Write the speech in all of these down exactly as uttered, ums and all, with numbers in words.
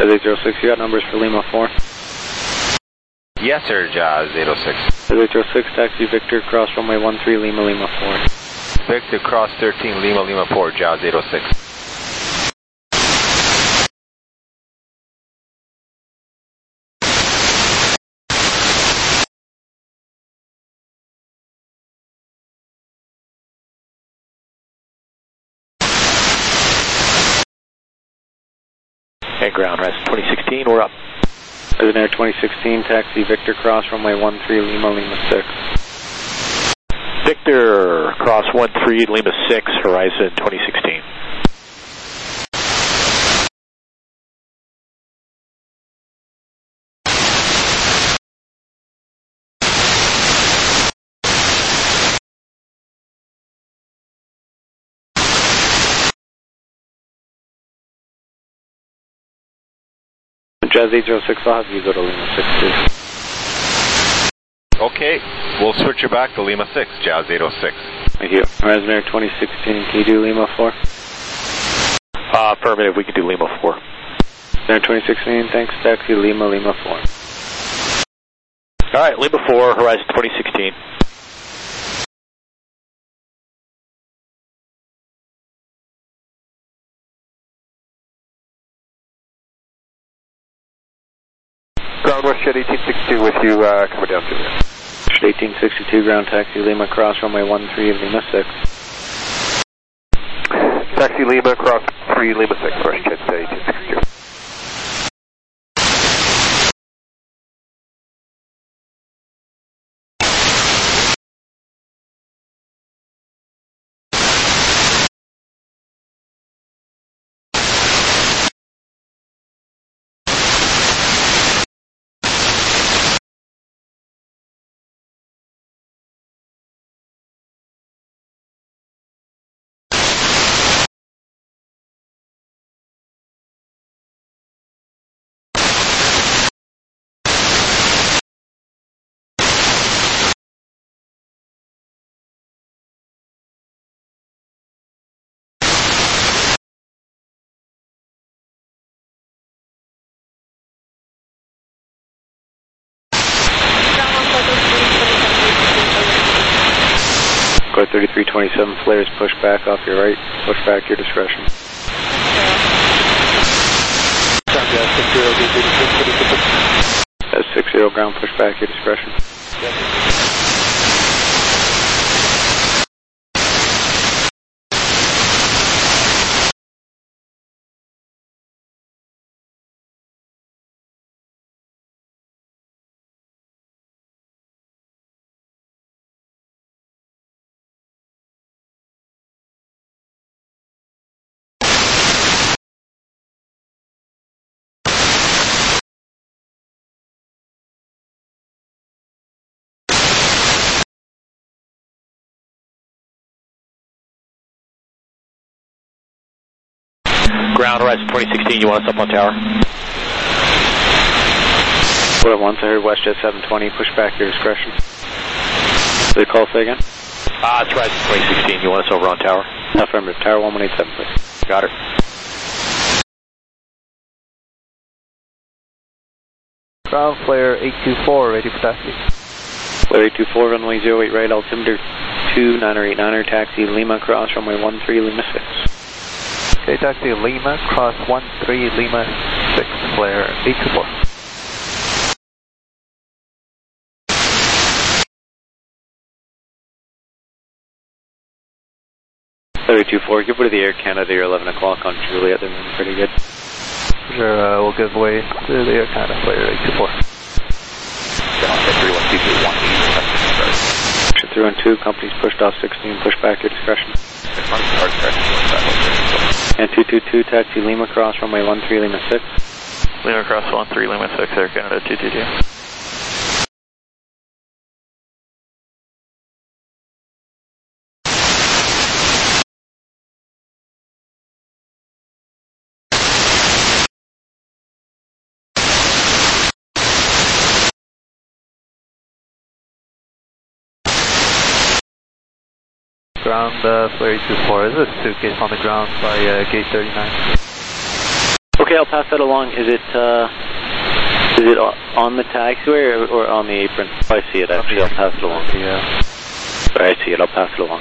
eight zero six, you got numbers for Lima four? Yes, sir, Jazz eight oh six. eight zero six, taxi Victor, cross runway one three, Lima, Lima four. Victor, cross thirteen, Lima, Lima four, Jazz eight oh six. Okay, ground rest twenty sixteen, we're up. Resident Air twenty sixteen, taxi Victor, cross runway one three, Lima, Lima six. Victor, cross one three, Lima six, Horizon twenty sixteen. Jazz eight zero six, I'll have you go to Lima six, please. Okay, we'll switch you back to Lima six, Jazz eight oh six. Thank you. Resident Air twenty sixteen, can you do Lima four? Uh, affirmative, we can do Lima four. Resident Air twenty sixteen, thanks, taxi Lima, Lima four. Alright, Lima four, Horizon twenty sixteen. Ground West Jet eighteen sixty-two with you, uh, coming down to there. Jet eighteen sixty-two, ground taxi Lima, cross runway one three, Lima six. Taxi Lima, cross three, Lima six, West Jet eighteen sixty-two. Go thirty-three twenty-seven, flares push back off your right, push back your discretion. That's six zero, ground push back your discretion. Ground Horizon twenty sixteen, you want us up on tower? What I want, I heard WestJet seven twenty, push back your discretion. Did they call say again? Ah, uh, it's Horizon twenty sixteen, you want us over on tower? Affirmative, tower one one eight seven, please. Got it. Ground flare eight two four, ready for taxi. Flare eight two four, runway zero eight right, altimeter two niner eight niner, taxi Lima, cross runway one three, Lima six. Okay, taxi Lima, cross one three, Lima six, flare eight two four. Flare eight two four, you put to the Air Canada, you're eleven o'clock on Juliet, they're moving pretty good. Sure, uh, we'll give way to the Air Canada, flare eight two four. three one two, company's pushed off sixteen, push back your discretion. And two two two, taxi Lima, cross runway one three, Lima six. Lima cross one three, Lima six, Air Canada two two two. Ground uh, flare eight two four, is a suitcase on the ground by uh, gate thirty-nine. Okay. Okay, I'll pass that along. Is it uh, is it on the taxiway or, or on the apron? Oh, I see it actually. I'll pass it along. Yeah. Sorry, I see it. I'll pass it along.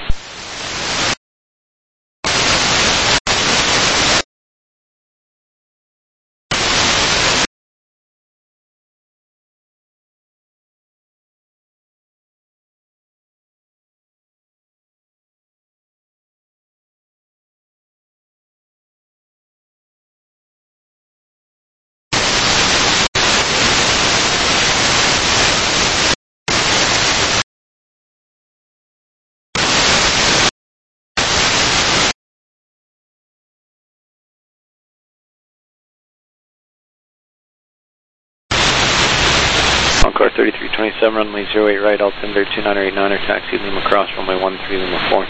Encore thirty-three twenty-seven, runway zero eight right, altimeter two nine eight nine, taxi Lima Cross, runway one three Lima four.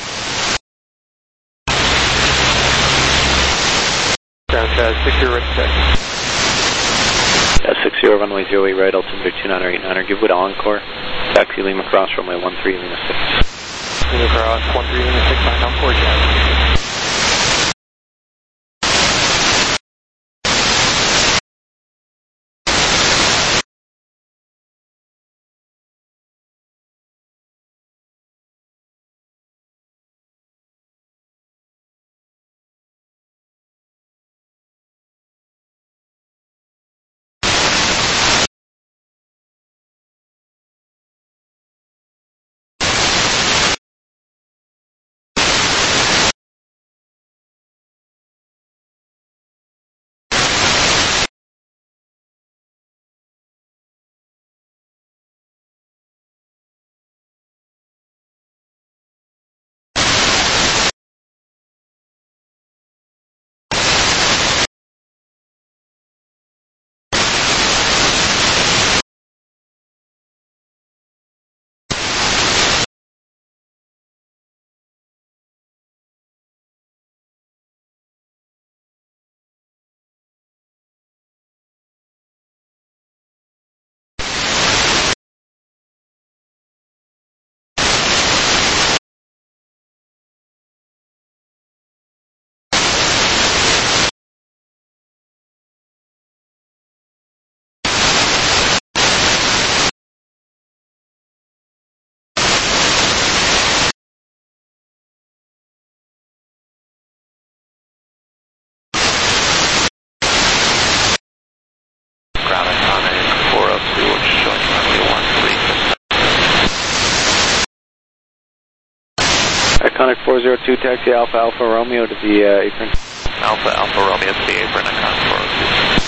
Ground uh, six zero right taxi. Yeah, six zero, runway zero eight right, altimeter two nine eight nine, give way to Encore, taxi Lima Cross, runway one three Lima six. Lima Cross, one three Lima six, nine Encore, Jazz. Iconic four zero two, taxi Alpha Alpha Romeo to the uh, apron. Alpha Alpha Romeo to the apron, Iconic four oh two.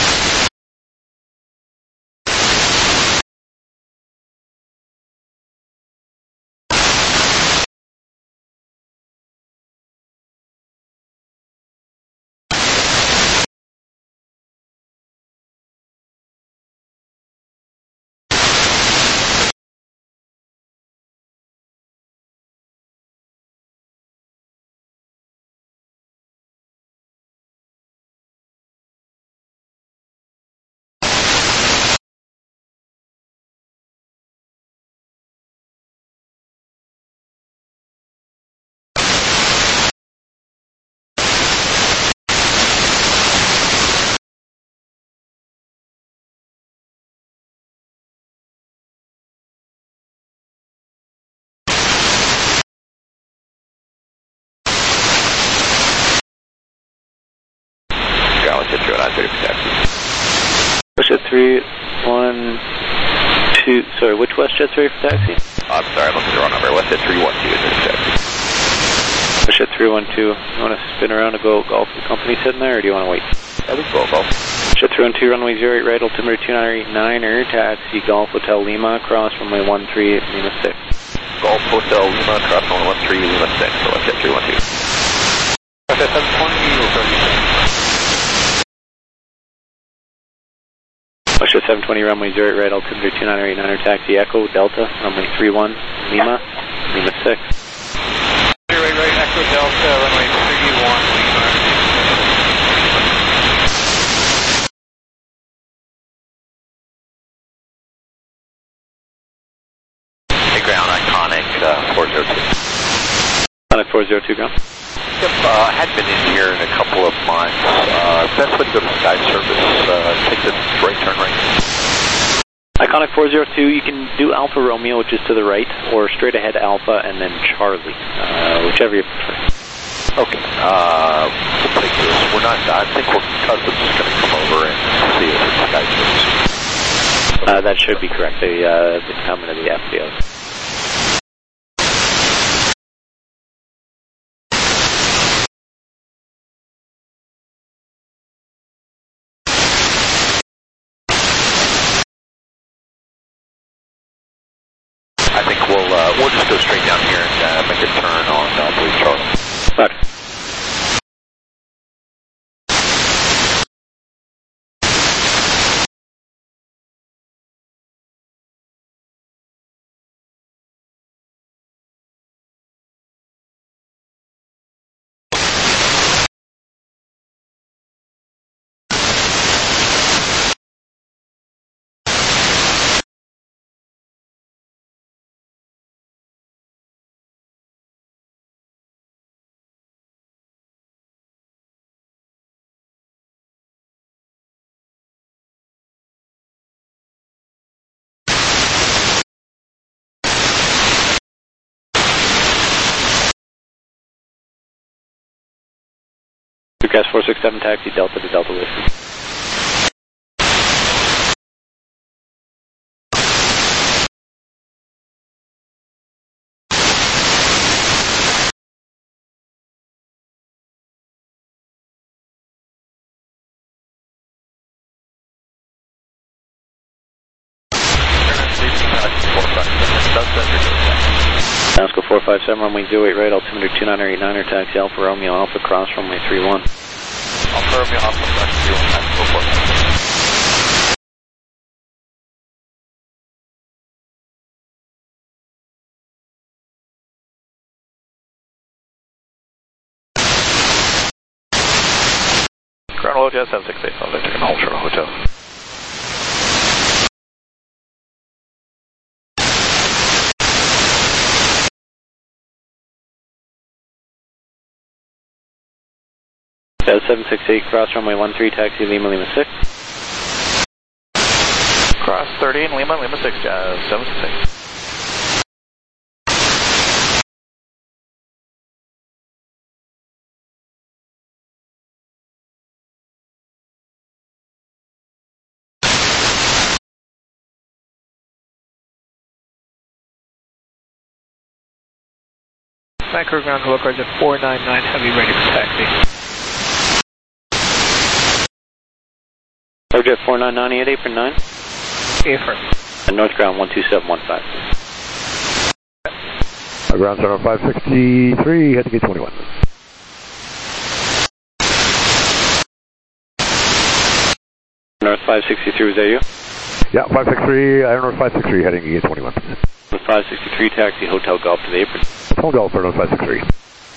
Westjet three one two, sorry, which Westjet three for taxi? Oh, I'm sorry, I'm looking at the wrong number. Westjet three one two is the taxi. Westjet three one two, you want to spin around and go Golf the company sitting there, or do you want to wait? I think go Golf. Westjet three one two, runway zero eight right, altimeter two nine eight nine, air taxi Golf Hotel Lima, cross runway one three Lima six. Golf Hotel Lima, cross runway one three Lima six, so Westjet three one two. Westjet seven twenty, Westjet seven twenty, runway zero eight right, altimeter two nine eight nine, taxi Echo Delta, runway three one Lima, Lima six. zero eight right, Echo Delta, runway three one Lima. Hey, ground, Iconic uh, four zero two. Iconic four zero two, ground. Yep, uh, hadn't been in here in a couple of months. Uh, best way to go to Sky Service, uh, take the right turn right. Iconic four zero two, you can do Alpha Romeo, which is to the right, or straight ahead Alpha and then Charlie, uh, whichever you prefer. Okay, uh, we'll take this. We're not, I think we're customs is going to come over and see if it's Sky Service. Uh, that should be correct. They, uh, they come into the F B O. I think we'll uh, we'll just go straight down here and uh, make a turn on uh, Blue Charlie. Okay. Gas four six seven, taxi Delta to Delta Whiskey. Oscar four five seven, runway zero eight right, altimeter two niner eight niner, taxi Alpha Romeo Alpha, cross runway three one. Alpha Romeo Alpha, cross three one, taxi four four seven. Ground Hotel seven six eight, I'll let you know, Ultra Hotel. seven six eight, cross runway one three, taxi Lima Lima six. Cross thirty and Lima Lima six, uh, seven six eight. Vancouver ground to look at four nine nine, heavy ready for taxi. Jet four nine nine eight, apron nine. Apron. And north ground one two seven one five. Our ground center five sixty-three, head to gate twenty-one. North five sixty-three, was that you? Yeah, five six three, Iron North five six three, heading to gate twenty-one. North five sixty-three, taxi Hotel Golf to the apron. Hotel Golf for North five six three.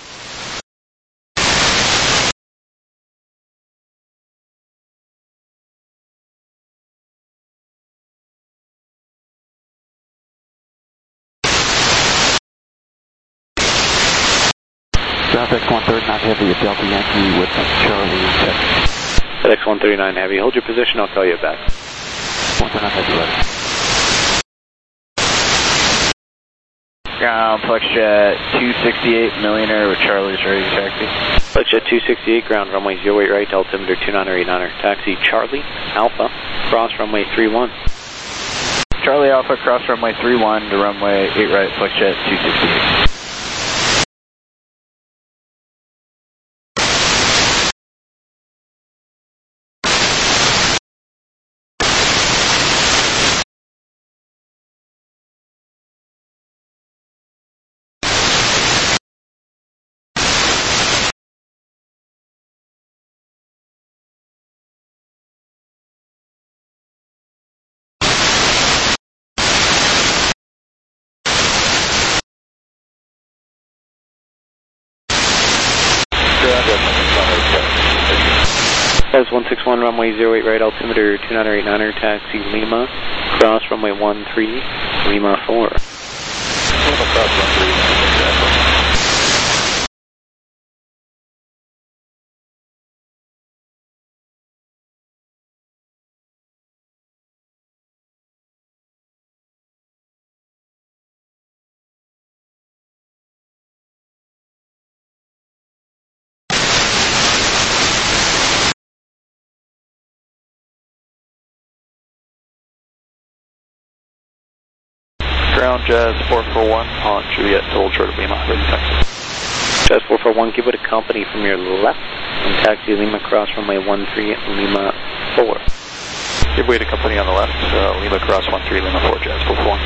South X one thirty-nine Heavy at Delta Yankee with Charlie Texas. X one thirty-nine Heavy, hold your position, I'll call you back. one thirty-nine Heavy ready. Ground Flexjet two sixty-eight, Millionaire with Charlie's ready to taxi. Flexjet two sixty-eight, ground runway zero eight right, altimeter two niner eight niner, taxi Charlie Alpha, cross runway three one. Charlie Alpha, cross runway three one to runway eight right, Flexjet two sixty-eight. As one six one, runway zero eight right, altimeter two niner eight niner, taxi Lima, cross runway one three, Lima four. Lima cross one three. Ground Jazz four four one on Juliet to hold short of Lima, ready to taxi. Jazz four four one, give it a company from your left and taxi Lima cross runway one three Lima four. Give way to company on the left, uh, Lima cross one three Lima four, Jazz four four one.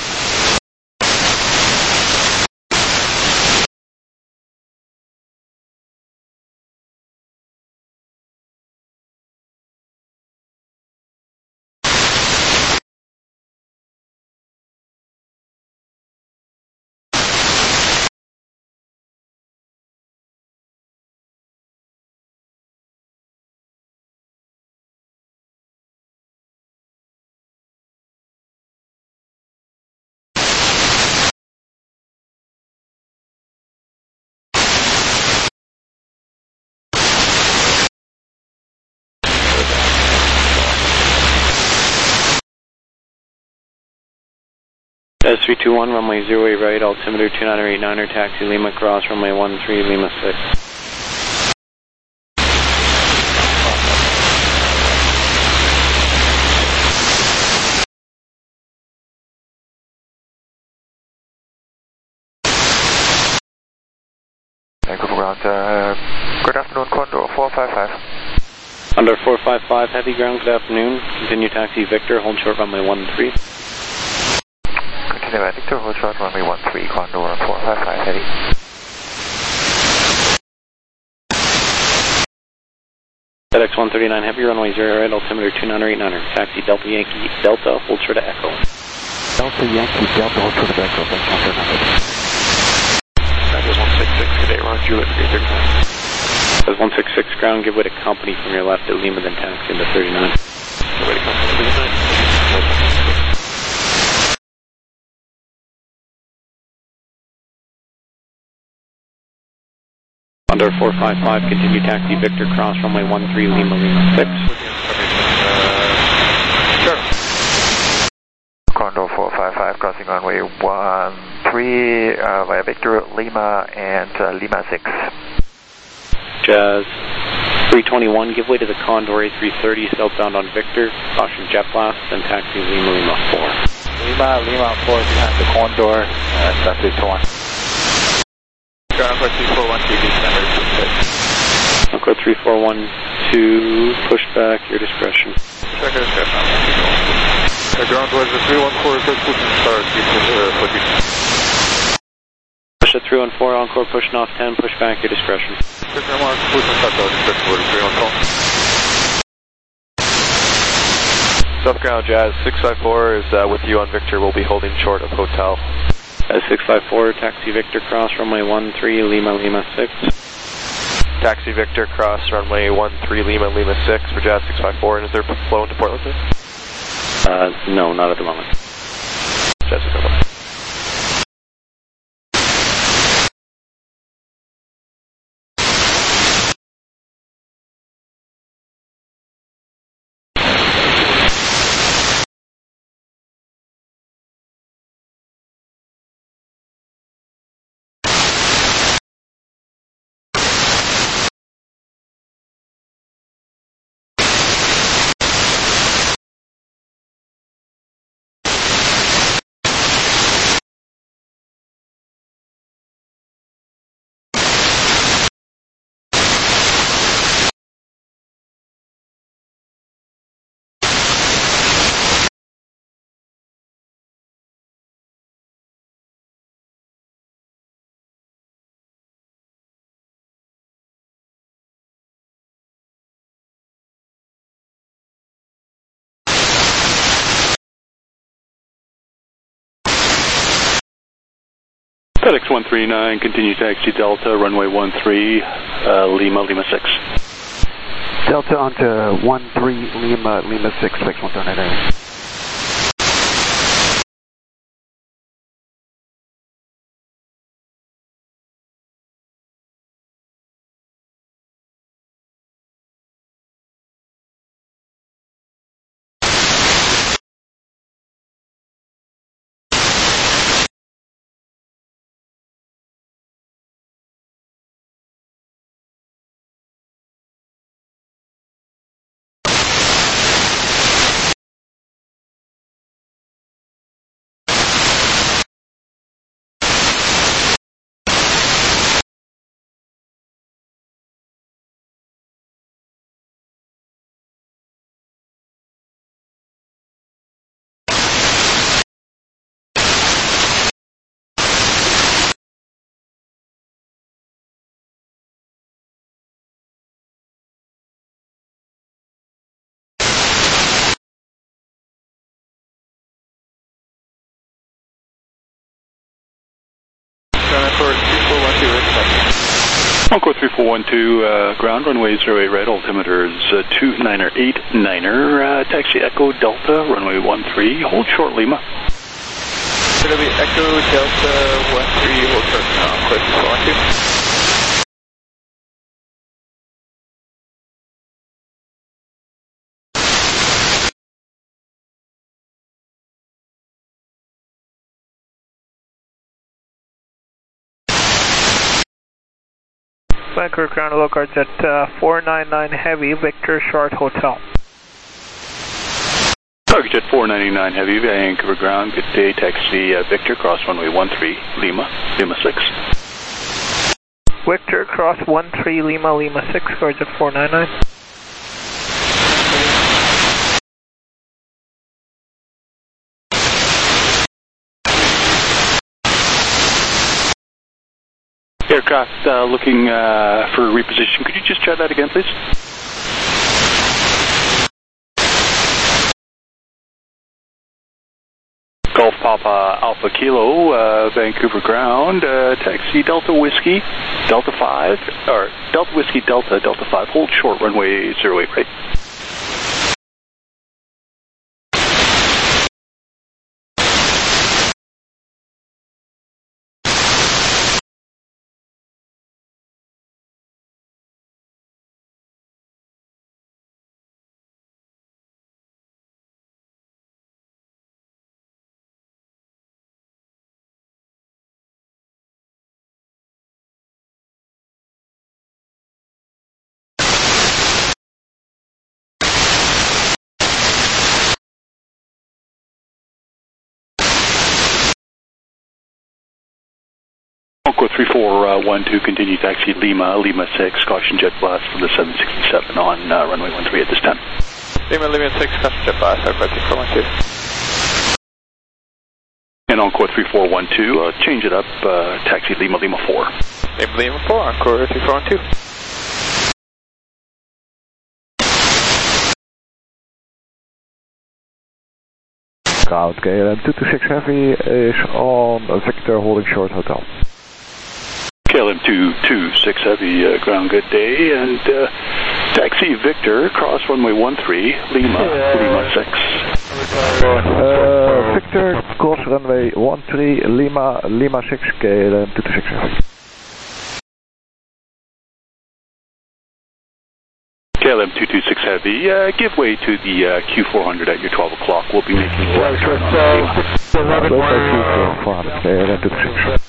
Jazz three two one, runway zero eight right, altimeter two nine eight niner, taxi Lima cross runway one three Lima six. Vancouver ground, uh, good afternoon, Condor four five five. Under four five five, heavy ground, good afternoon. Continue taxi Victor, hold short runway one three. Continue Victor, hold short runway one three, Condor four five five, heavy. FedEx one thirty-nine, heavy runway zero right, altimeter two nine eight niner, taxi Delta Yankee Delta, hold short of Echo. Delta Yankee Delta, hold short of Echo, that's one thirty-nine. That is one six six, today we're on Juliet three thirty-nine. That's one six six ground, give way to company from your left at Lima, then taxi into thirty-nine. Give way to company, Lima. Under four five five, continue taxi Victor, cross runway one three Lima Lima six. Sure. Condor four five five, crossing runway one three uh, via Victor, Lima, and uh, Lima six. Jazz three twenty-one, give way to the Condor A three thirty, southbound on Victor, caution jet blast, then taxi Lima Lima four. Lima, Lima four behind the Condor, uh, that's three two one. Ground for three four one, T V standard, six. Encore three four one two, push back, your discretion. Check your discretion. The ground was the three one four, six, pushing start, Push at three one four, Encore pushing off ten, push back, your discretion. Pushing one, pushing start, discretion, three one four. South ground, Jazz six five four is uh, with you on Victor, we'll be holding short of hotel. As six five four, taxi Victor, cross runway one three Lima Lima six. Taxi Victor, cross runway one three Lima Lima six for Jazz six five four, and is there flow into Portland, please? Uh, no, not at the moment. Jazz six five four. FedEx one three nine, continue taxi Delta, runway one three, uh, Lima, Lima six. Delta onto one three Lima, Lima six, six one thirty-nine. Encore three four one two, uh, ground, runway zero eight right, altimeter is uh, two niner eight niner, uh, taxi Echo Delta, runway one three, hold short Lima. It's going to be Echo Delta one three, hold short now, Encore three four one two. Vancouver ground local jet uh, four nine nine Heavy, Victor Short Hotel. Target jet four ninety-nine Heavy, Vancouver ground, good day, taxi uh, Victor, cross runway one three, Lima, Lima six. Victor, cross one three, Lima, Lima six, target jet four nine nine. Aircraft uh, looking uh, for reposition. Could you just try that again, please? Golf Papa Alpha Kilo, uh, Vancouver ground, uh, taxi Delta Whiskey, Delta five, or Delta Whiskey Delta, Delta five, hold short runway zero eight right. Encore three four one two, continue taxi Lima, Lima six, caution jet blast from the seven sixty-seven on uh, runway one three at this time. Lima, Lima six, caution jet blast, Encore three four one two. And Encore three four one two, uh, change it up, uh, taxi Lima, Lima four. Lima, Lima four, Encore three four one two. Ground K L M two two six Heavy is on Victor holding short hotel. K L M two two six Heavy, uh, ground, good day, and uh, taxi Victor, cross runway one three, Lima, yeah. Lima six. Uh, Victor, cross runway one three, Lima, Lima six, K L M two two six Heavy. K L M two two six Heavy, uh, give way to the uh, Q four hundred at your twelve o'clock. We'll be making a right turn on Lima. Q four hundred, K L M two two six.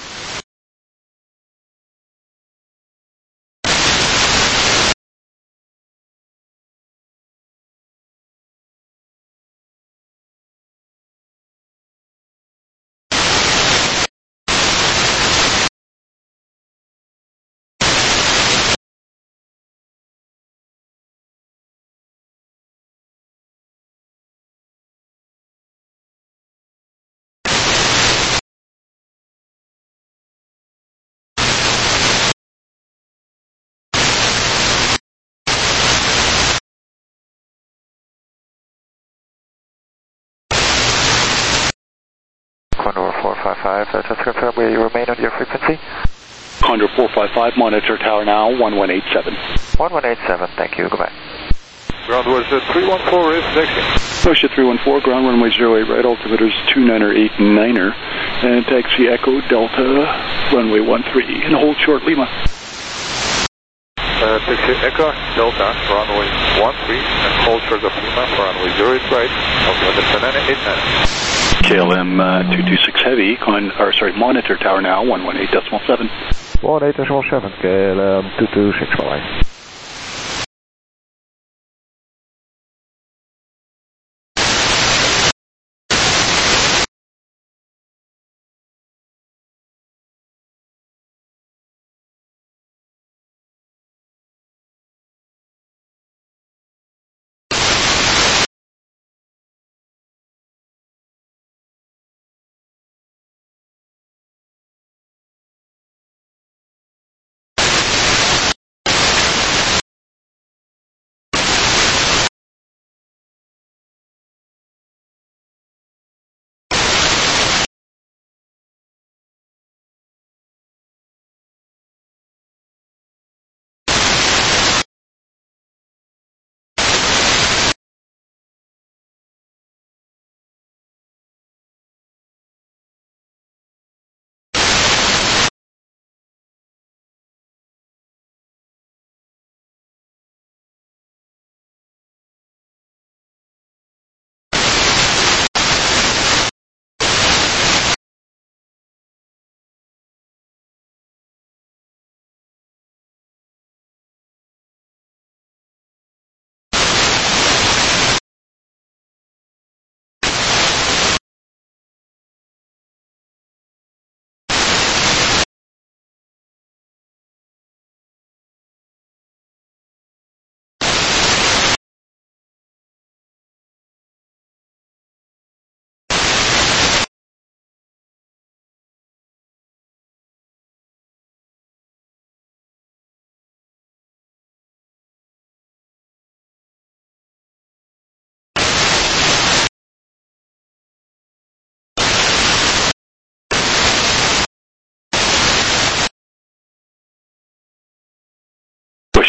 Condor four five five, uh, just confirm where you remain on your frequency. Condor four five five, monitor tower now, one one eight seven. one one eight seven, thank you, goodbye. Ground was uh, three one four, is taxi. Russia three one four, ground runway zero eight right, altimeter is two niner eight niner, and taxi Echo Delta, runway one three, and hold short Lima. Uh, taxi Echo Delta, runway one three, and hold short of Lima for runway zero eight right, altimeter two niner eight niner. K L M uh, two two six Heavy, con, or sorry, monitor tower now, one one eight decimal seven. one eight decimal seven, K L M two two six five.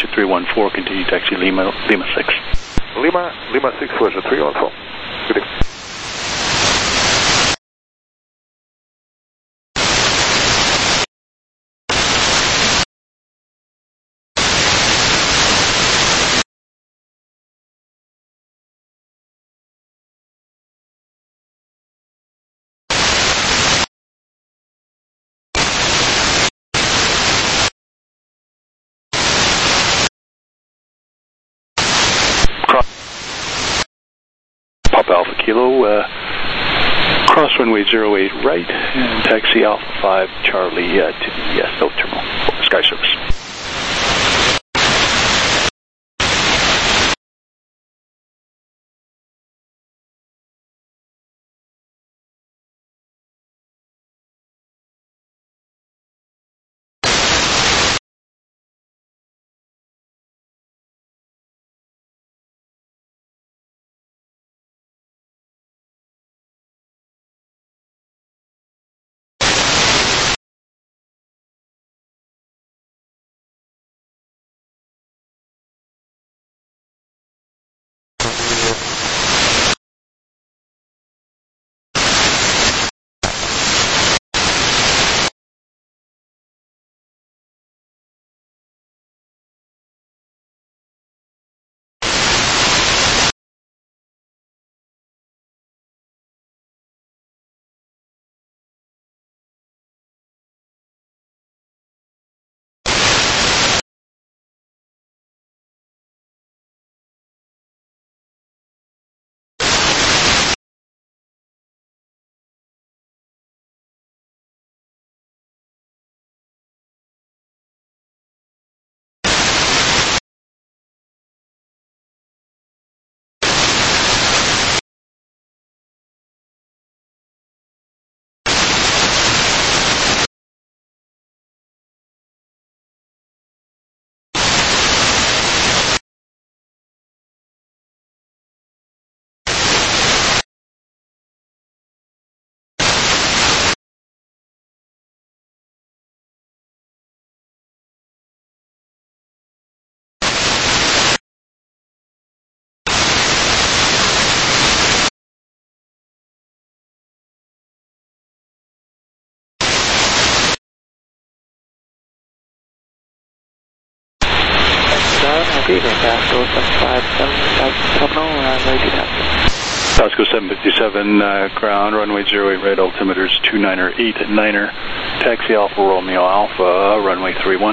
three one four, continue taxi Lima, Lima six. Lima, Lima six was a three one four. Good evening. Papa Alpha Kilo, uh, cross runway zero eight right, and taxi Alpha five Charlie uh, to the uh, South Terminal, Sky Service. Pasco seven fifty-seven, uh, ground, runway zero eight right, altimeters two niner eight niner, taxi Alpha Romeo Alpha, runway three one.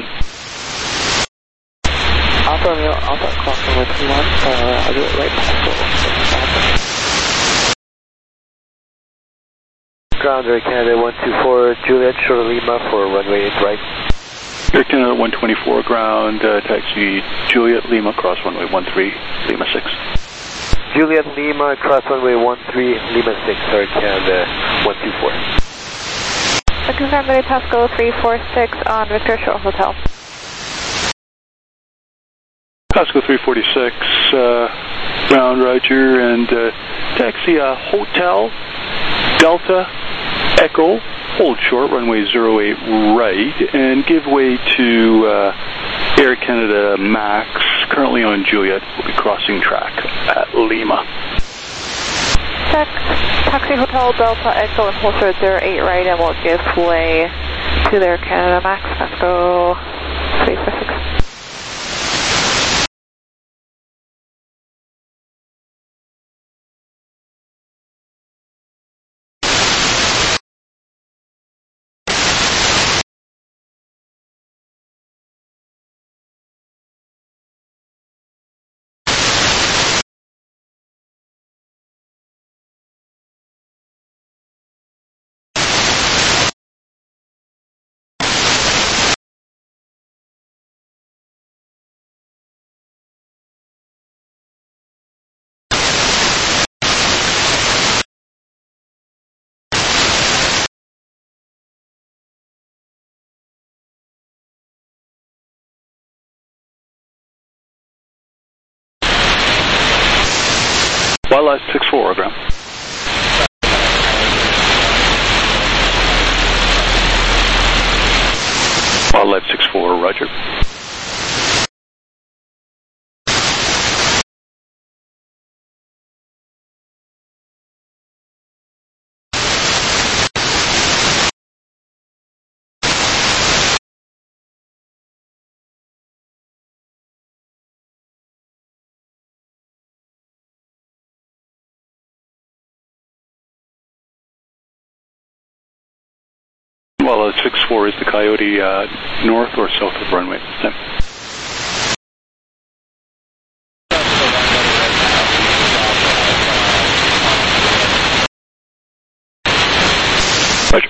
Alpha Romeo Alpha, cross runway three one, uh, I'll do it right, Pasco. Ground, Air Canada one two four, Juliet, Short Lima for runway eight right. Air Canada one twenty-four, ground, uh, taxi Juliet Lima, cross runway one three, Lima six. Juliet Lima, cross runway one three, Lima six, Air Canada one two four. Confirm runway Pasco three four six on Victor Short Hotel. Pasco three forty-six, uh, ground, Roger, and uh, taxi uh, Hotel Delta Echo, hold short, runway zero eight right, and give way to uh, Air Canada Max, currently on Juliet, will be crossing track at Lima. Check, taxi Hotel Delta Echo and hold short zero eight right, and we'll give way to the Air Canada Max, Pasco three four six. Wildlife six four, ground. Wildlife six four, roger. Well, uh, six four is the Coyote uh, north or south of runway. Same. Roger.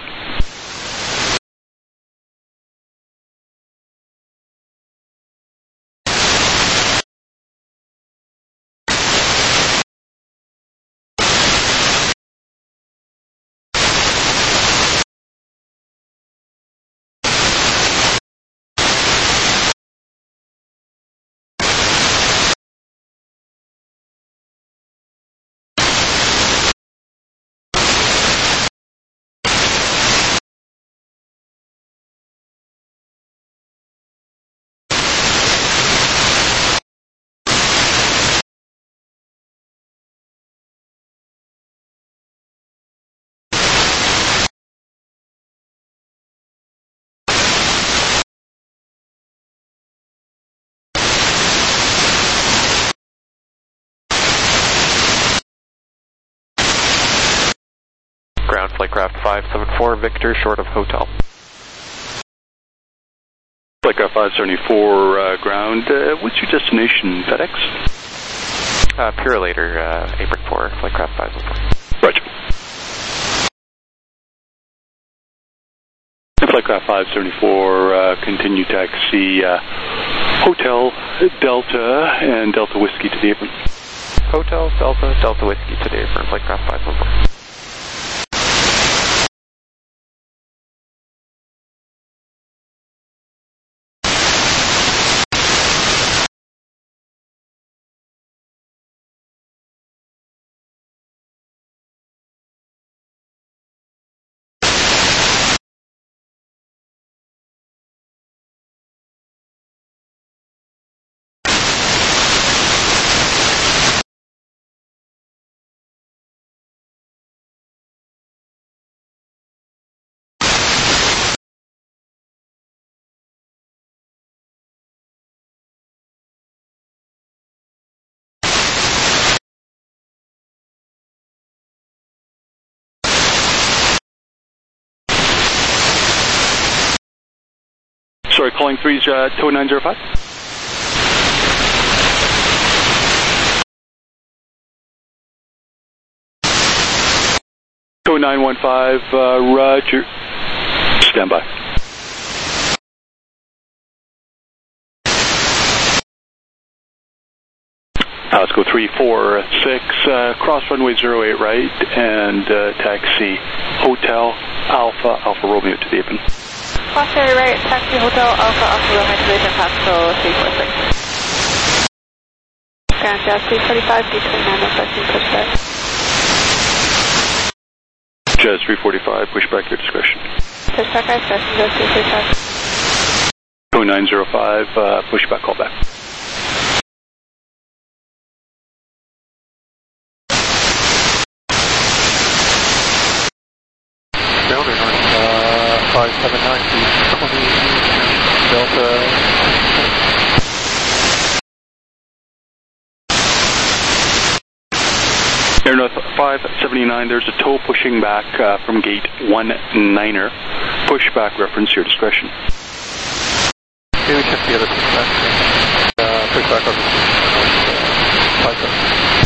Ground Flightcraft five seven four, Victor, short of hotel. Flightcraft five seventy-four uh, ground. Uh, what's your destination, FedEx? Uh, Purelator, uh, apron four, Flightcraft five seven four. Roger. Flightcraft five seventy-four, uh, continue taxi uh, Hotel Delta and Delta Whiskey to the apron. Hotel Delta, Delta Whiskey to the apron, Flightcraft five seven four. Sorry, calling three's uh, two nine zero five. two nine one five, uh, Roger. Stand by. Uh, let's go three four six, uh, cross runway zero eight right, and uh, taxi Hotel Alpha, Alpha Romeo to the apron. Cross area right, taxi Hotel Alpha, Alpha Romeo to the apron, Pasco three four six. Ground Jazz three forty-five, D twenty-nine, affecting pushback. Jazz three forty-five, pushback your discretion. Pushback right, Jazz three forty-five. two nine zero five, uh, pushback callback. five seven nine, twenty, Delta. Air North five seventy-nine, there's a tow pushing back uh, from gate one niner. Pushback reference your discretion. Okay, we check the other pushback. Uh, pushback on the five seven.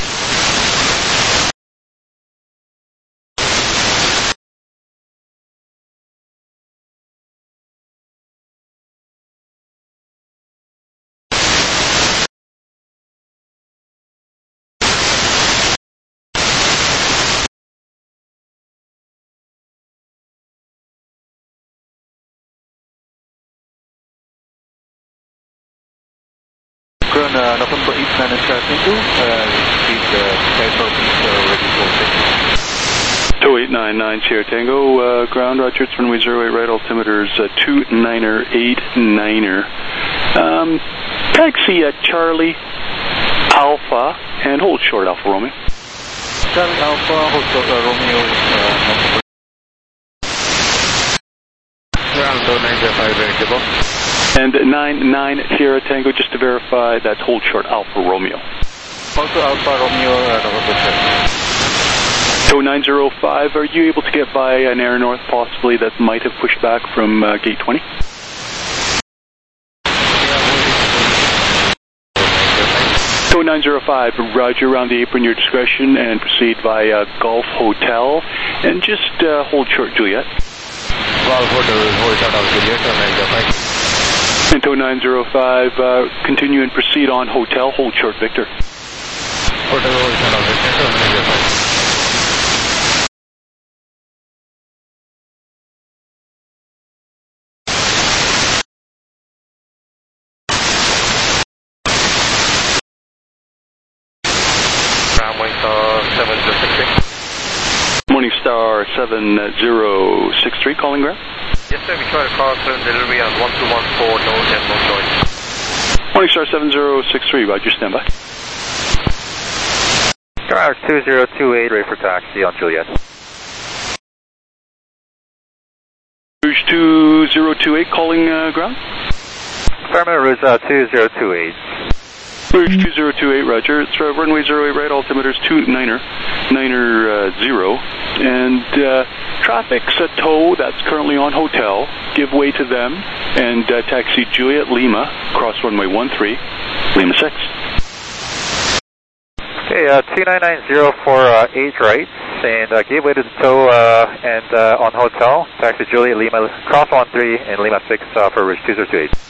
Ground uh, November eight nine Tango, uh, repeat the sky open, uh, ready for takeoff. two eight nine nine Sierra Tango, uh, ground, Roger, it's runway zero eight right, altimeters uh, two niner eight niner. Um, taxi at Charlie Alpha and hold short Alpha Romeo. Charlie Alpha, hold short uh, Romeo, uh, ground nine zero five, very good. And nine nine Sierra Tango, just to verify, that's hold short Alpha Romeo. Also Alpha Romeo, uh, November seven. Tow nine zero five, are you able to get by an air north possibly that might have pushed back from uh, gate twenty? Tow nine zero five, roger, around the apron, your discretion, and proceed via Golf Hotel, and just uh, hold short, Juliet. Golf Hotel, hold short of Juliet, nine zero five. And Tow nine zero five, uh, continue and proceed on Hotel, hold short, Victor. Hotel, hold short of Victor, nine zero five. Morning Star seven zero six three, calling ground. Yes sir, we try to call for delivery on one two one four, no demo joint. Morning Star seven zero six three, roger, standby. Tower two zero two eight, ready for taxi on Juliet. Rouge two zero two eight, calling uh, ground. Affirmative, Rouge uh, two zero two eight. Rouge two zero two eight, roger. It's uh, runway zero eight right, altimeter's two niner, niner uh, zero. And uh, traffic's a tow that's currently on Hotel. Give way to them and uh, taxi Juliet Lima, cross runway one three, Lima six. Okay, uh, two nine nine zero for uh, eight right, and uh, give way to the tow uh, and uh, on Hotel. Taxi Juliet Lima, cross one three, and Lima six uh, for Rouge two zero two eight.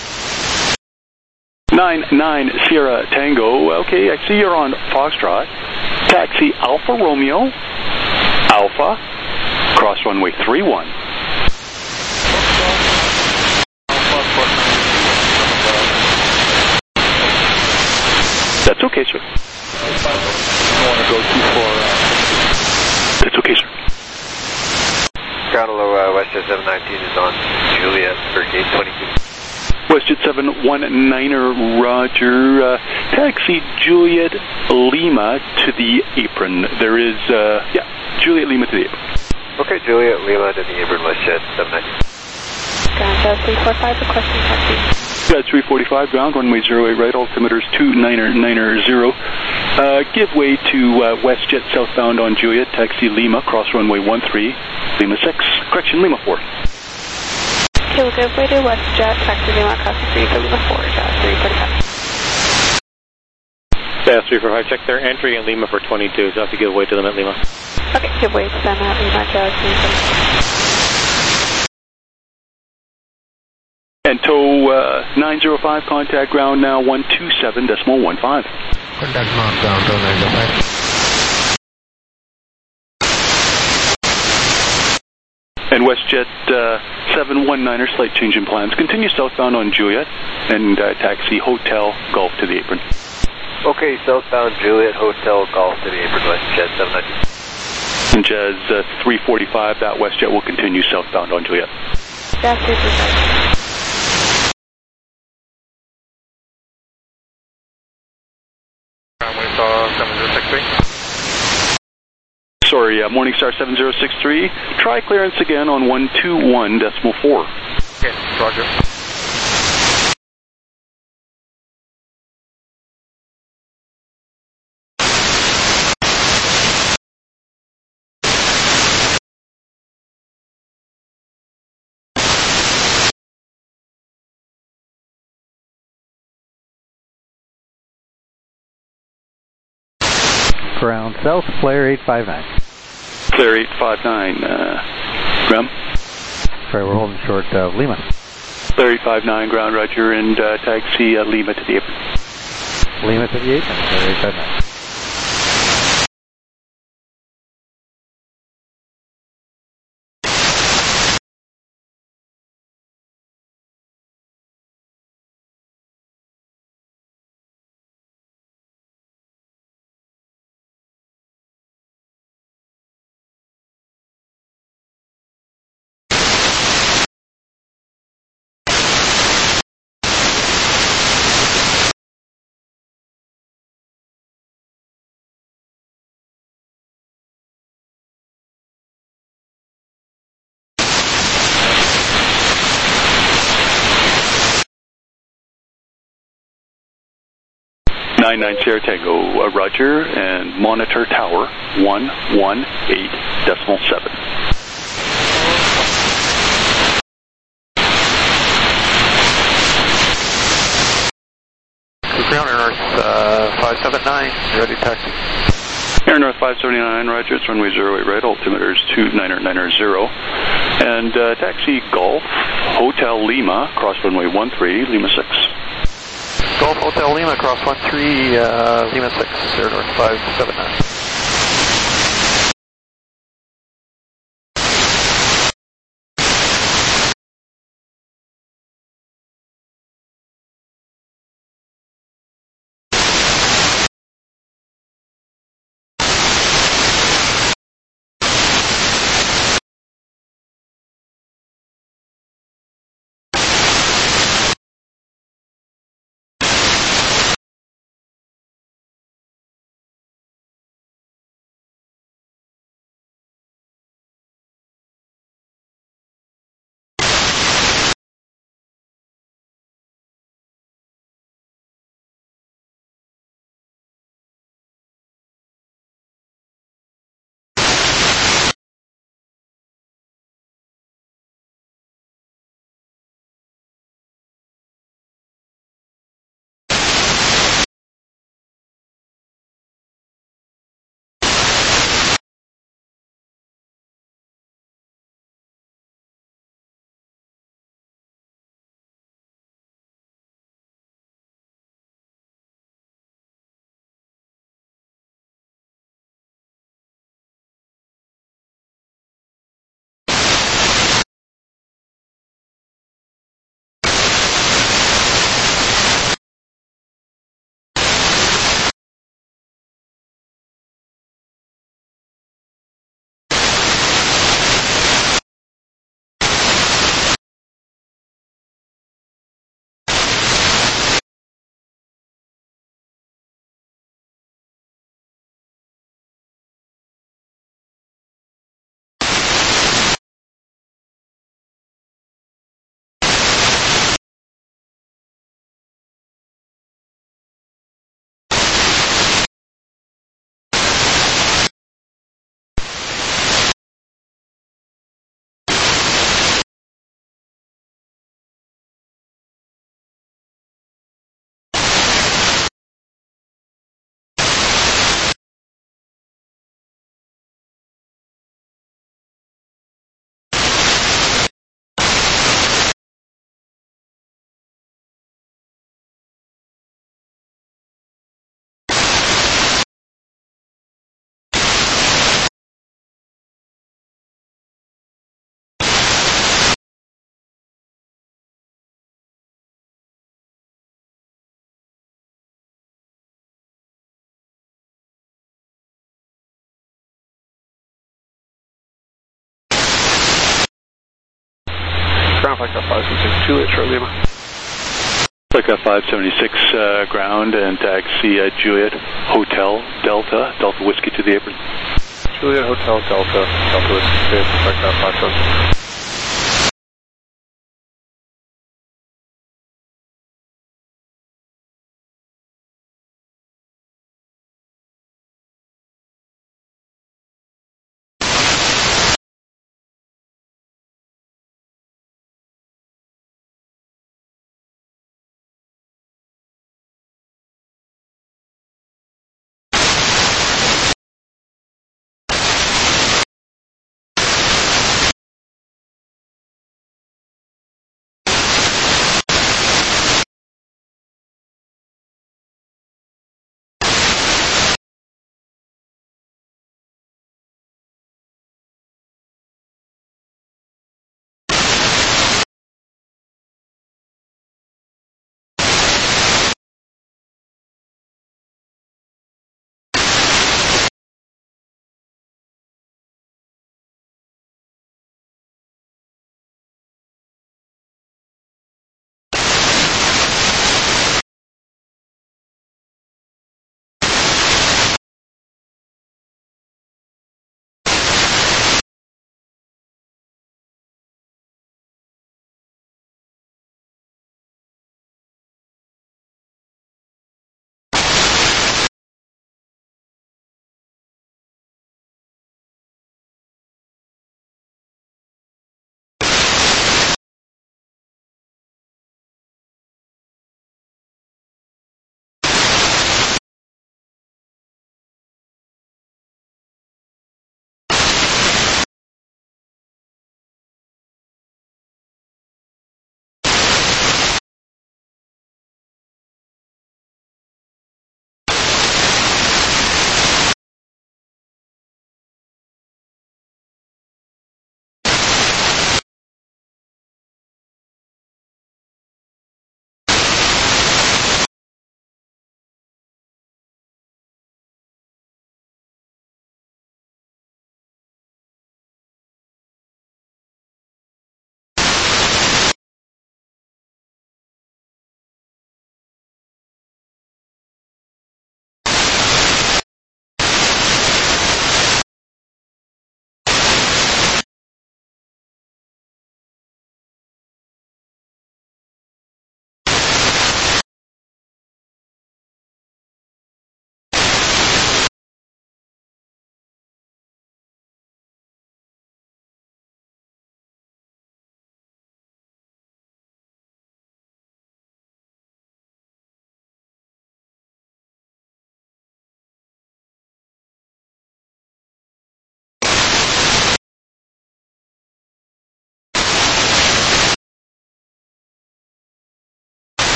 nine nine Sierra Tango, okay, I see you're on Foxtrot. Taxi Alpha Romeo, Alpha, cross runway three one. That's okay, sir. I don't want to go too far. Uh... That's okay, sir. Ground hello, uh, WestJet seven nineteen is on Juliet for gate twenty-two. WestJet seven one niner, roger. Uh, taxi Juliet Lima to the apron. There is, uh, yeah, Juliet Lima to the apron. Okay, Juliet Lima to the apron, WestJet seven nineteen. Ground three four five, requesting taxi. Yeah, three forty-five, ground, runway zero eight right, altimeter's two niner niner zero. Uh, give way to uh, WestJet southbound on Juliet, taxi Lima, cross runway one three, Lima six, correction, Lima four. Okay, we'll give way to WestJet, taxi Lima, cross three for Lima four, three forty-five. Yeah, three forty-five, check their entry in Lima for twenty-two, so I have to give way to them at Lima. Okay, give way to them at Lima, Jazz three forty-five. And tow uh, nine zero five, contact ground now one two seven decimal one five. Contact ground, ground, tow nine zero five. And WestJet uh, seven one niner, slight change in plans. Continue southbound on Juliet and uh, taxi Hotel Golf to the apron. Okay, southbound Juliet Hotel Golf to the apron, WestJet seven nineteen. And Jazz uh, three forty-five, that WestJet will continue southbound on Juliet. Jazz three forty-five. Sorry, uh, Morningstar seven zero six three. Try clearance again on one two one decimal four. Okay, roger. Ground south, flare eight five nine. Flare eight five nine, uh, Rem? Sorry, we're holding short of uh, Lima. Flare eight five nine, ground, roger, and uh, taxi uh, Lima to the apron. Lima to the apron, flare eight five nine. nine nine Sierra Tango, uh, Roger, and monitor tower one one eight decimal seven. Ground Air North uh, five seven nine, ready taxi. Air North five seventy-nine, Roger, it's runway zero eight right, altimeter is two niner niner zero. And uh, taxi Golf, Hotel Lima, cross runway one three, Lima six. Golf Hotel Lima, cross one three, uh, Lima six, Air North five seven nine. Ground Flight five seventy-six, Juliet, Charlie Lima. Flight five seventy-six, uh, ground and taxi uh, Juliet, Hotel, Delta, Delta Whiskey to the apron. Juliet, Hotel, Delta, Delta Whiskey to the apron, Flight five seventy-six.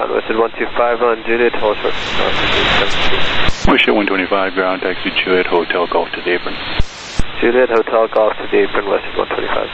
ground, Western one two five on Juliet, hold short. Western one twenty-five, ground, taxi Juliet, Hotel Golf to the apron. Juliet, Hotel Golf to the apron, Western one twenty-five.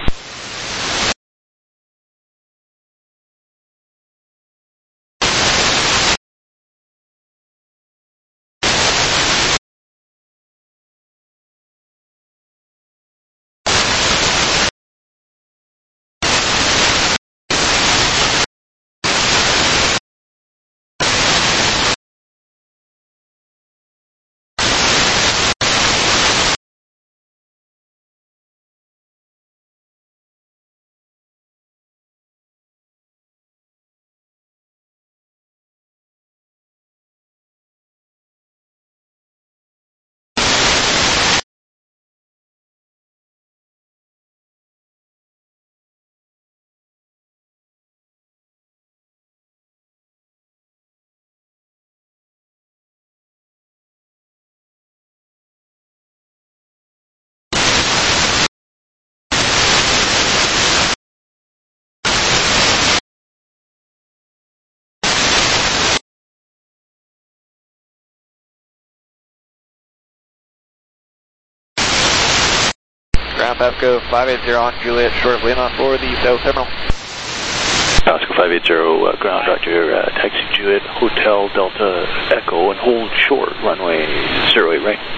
Ground Pasco five eight zero on Juliet, short of Lima for the South Terminal. Pasco five eight zero, uh, ground, Roger, uh, taxi Juliet, Hotel Delta Echo, and hold short, runway zero eight right.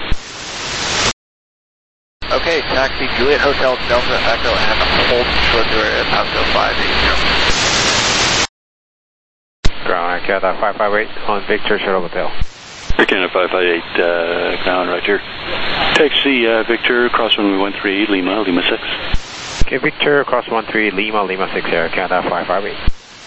Okay, taxi Juliet, Hotel Delta Echo, and hold short to at Pasco five eight zero. Ground, Canada five five eight on Victor, short of Hotel. Canada five five eight, uh, ground, Roger. Taxi uh, Victor, cross runway one three, Lima, Lima six. Okay, Victor, cross one three, Lima, Lima six, Air Canada five five eight.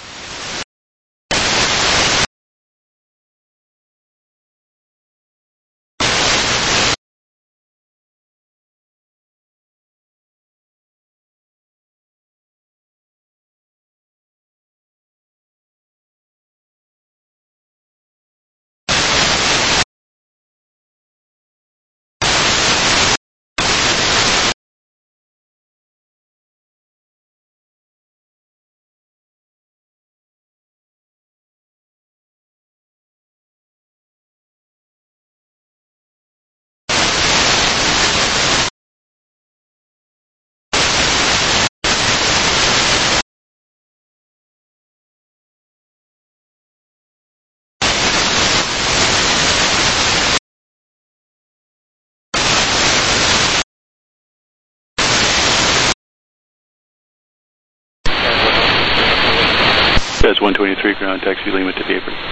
That's one twenty-three, ground, taxi Lima to the apron.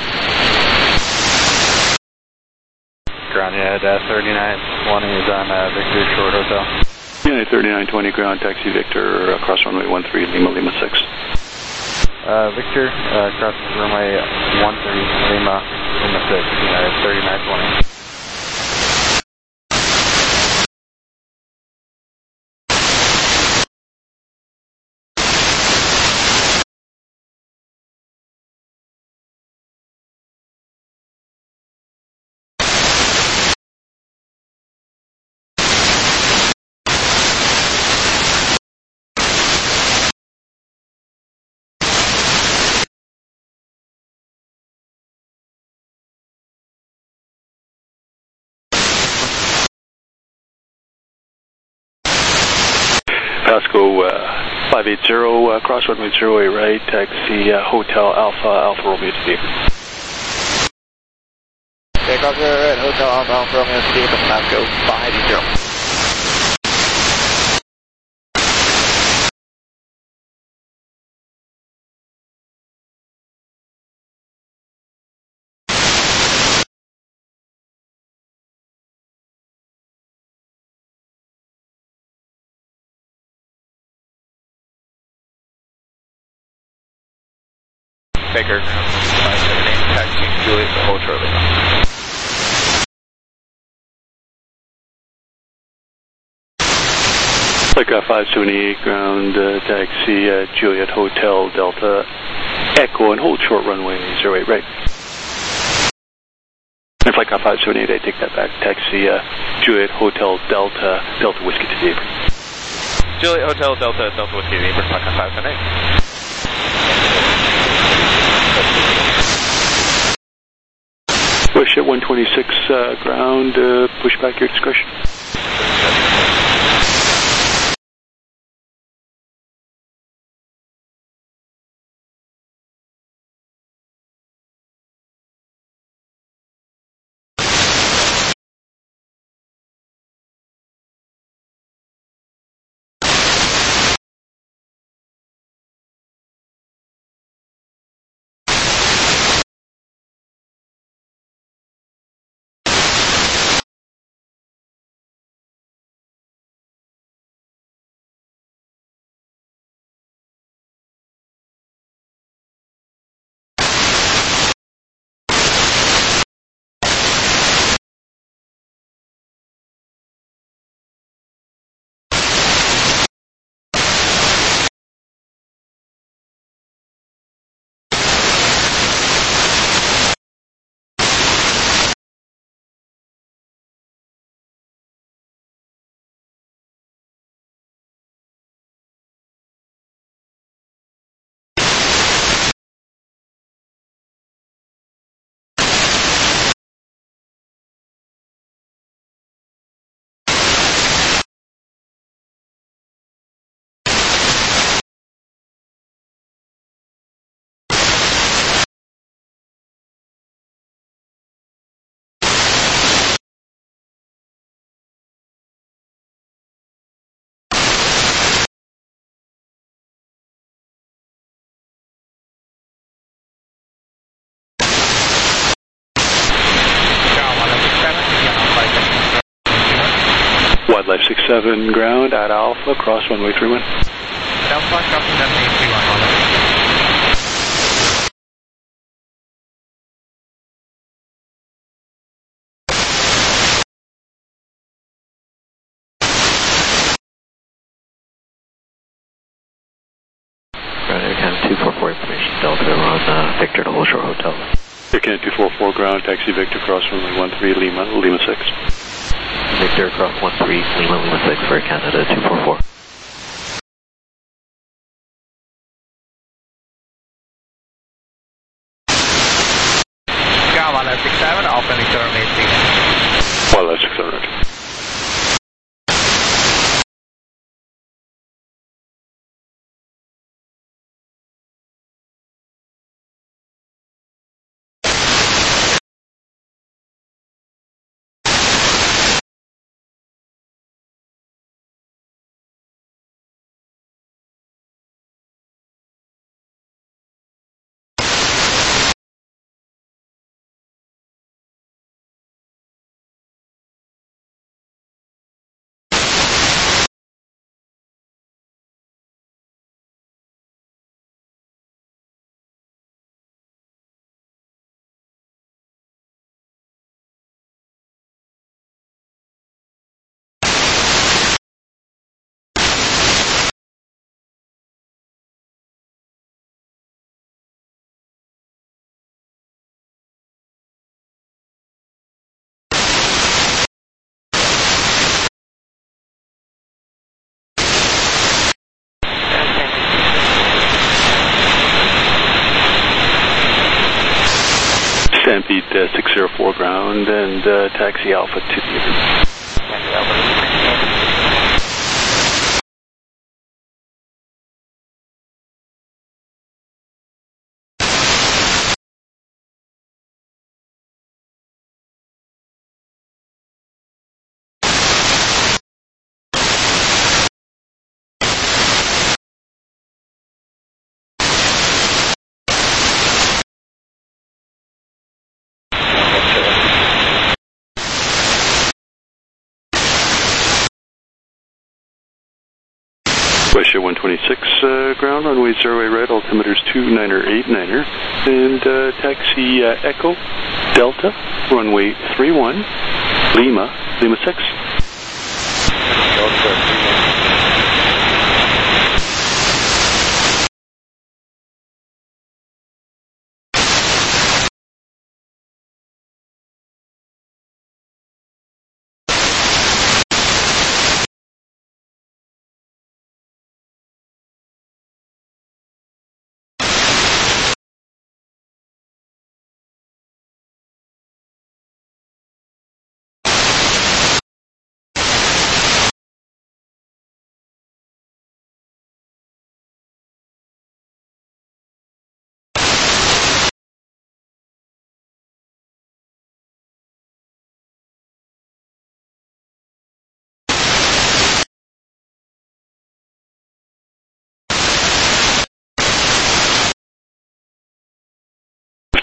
Ground, yeah, uh, thirty-nine twenty is on uh, Victor Short Hotel. Yeah, thirty-nine twenty, ground, taxi Victor, uh, cross runway one three, Lima, Lima six. Uh, Victor, uh, cross runway one three, Lima, Lima six, uh, thirty-nine twenty. Pasco uh, five eight zero, uh, cross runway zero eight right, taxi uh, Hotel Alpha, Alpha Romeo to the apron. Take off at Hotel Alpha, Alpha Romeo to the apron, Pasco five eight zero. Baker, five seven eight, taxi Juliet, hold shortly. Flight five seventy-eight, ground, uh, taxi uh, Juliet, Hotel Delta Echo, and hold short runway zero eight right. And Flight five seventy-eight, I take that back, taxi uh, Juliet, Hotel Delta, Delta Whiskey to the apron. Juliet, Hotel Delta, Delta Whiskey to the apron, Flight five seventy-eight. Push at one twenty-six uh, ground, uh, push back your discretion. Wildlife six seven ground at Alpha, cross runway three one. Alpha, crossing runway three one. Air Canada two four four information, Delta on uh, Victor to Holshore Hotel. Air Canada two four four ground, taxi Victor, cross runway one three, Lima, Lima six. Victor cross one three, Lima, Lima six for Air Canada two four four. Sky Wildlife six seven, Alpha Victor, Macy. Wildlife six seven. Stampede uh, six zero four ground and uh, taxi Alpha two. West one twenty-six uh, ground, runway zero eight right, altimeter's two niner eight niner, and uh, taxi uh, Echo, Delta, runway three one, Lima, Lima six.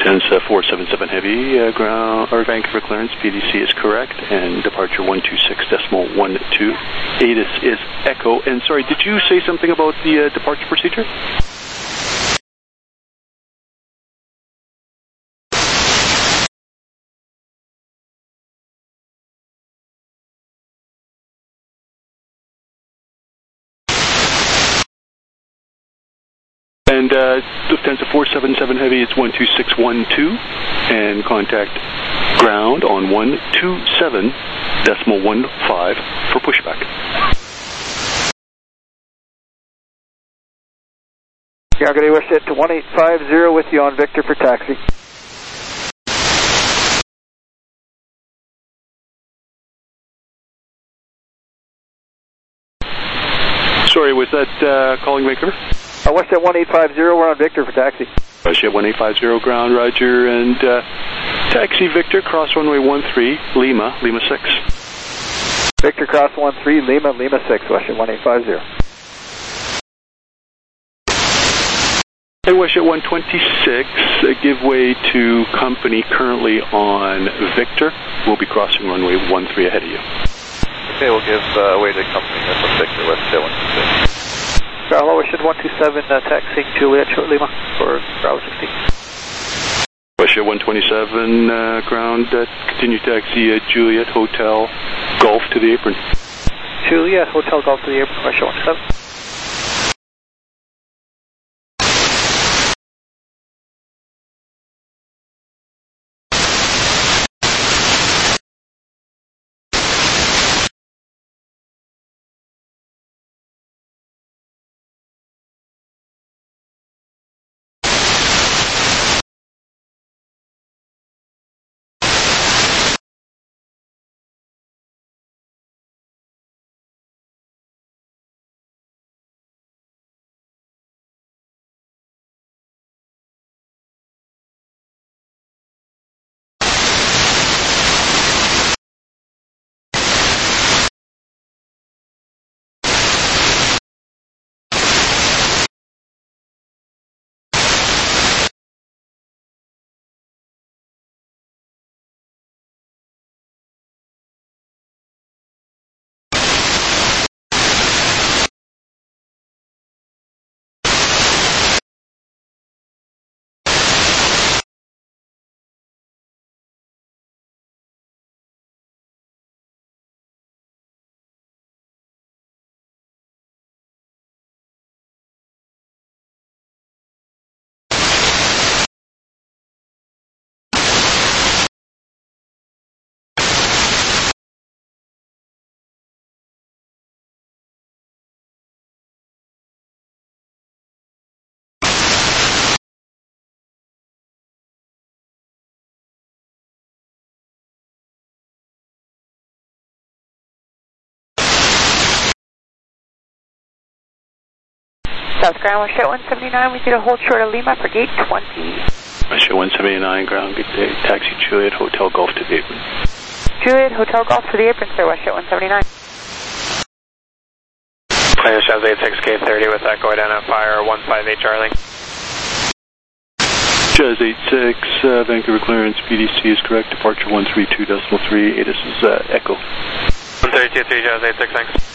Lufthansa four seven seven Heavy, uh, ground, or Vancouver clearance, P D C is correct, and departure one two six decimal one two. A T I S is Echo. And sorry, did you say something about the uh, departure procedure? And uh, Lufthansa four seven seven Heavy, it's one two six one two, and contact ground on one two seven decimal one five for pushback. Calgary WestJet to one eight five zero with you on Victor for taxi. Sorry, was that uh, calling Vancouver? Uh, WestJet one eight five zero, we're on Victor for taxi. WestJet one eight five zero, ground, roger, and uh, taxi Victor, cross runway one three, Lima, Lima six. Victor cross one three, Lima, Lima six, WestJet one eight five zero. And WestJet one twenty-six, uh, give way to company currently on Victor. We'll be crossing runway one three ahead of you. Okay, we'll give uh, way to company on Victor, WestJet one twenty-six. Hello, WestJet one two seven, uh, taxiing Juliet, short Lima for Bravo sixteen. WestJet one twenty-seven, uh, ground, uh, continue taxi uh, Juliet Hotel Golf to the apron. Juliet Hotel Golf to the apron, WestJet one two seven. South Ground, WestJet one seventy-nine, we need to hold short of Lima for gate twenty. WestJet one seventy-nine, ground, good day, taxi Juliet Hotel Golf to the apron. Juliet Hotel Golf to the apron, sir, WestJet one seventy-nine. Clear Jazz eight six K thirty with Echo identifier one five eight Charlie. Jazz eight six, uh, Vancouver clearance, P D C is correct, departure one three two decimal three, A T I S is uh, Echo. one three two three Jazz eight six, thanks.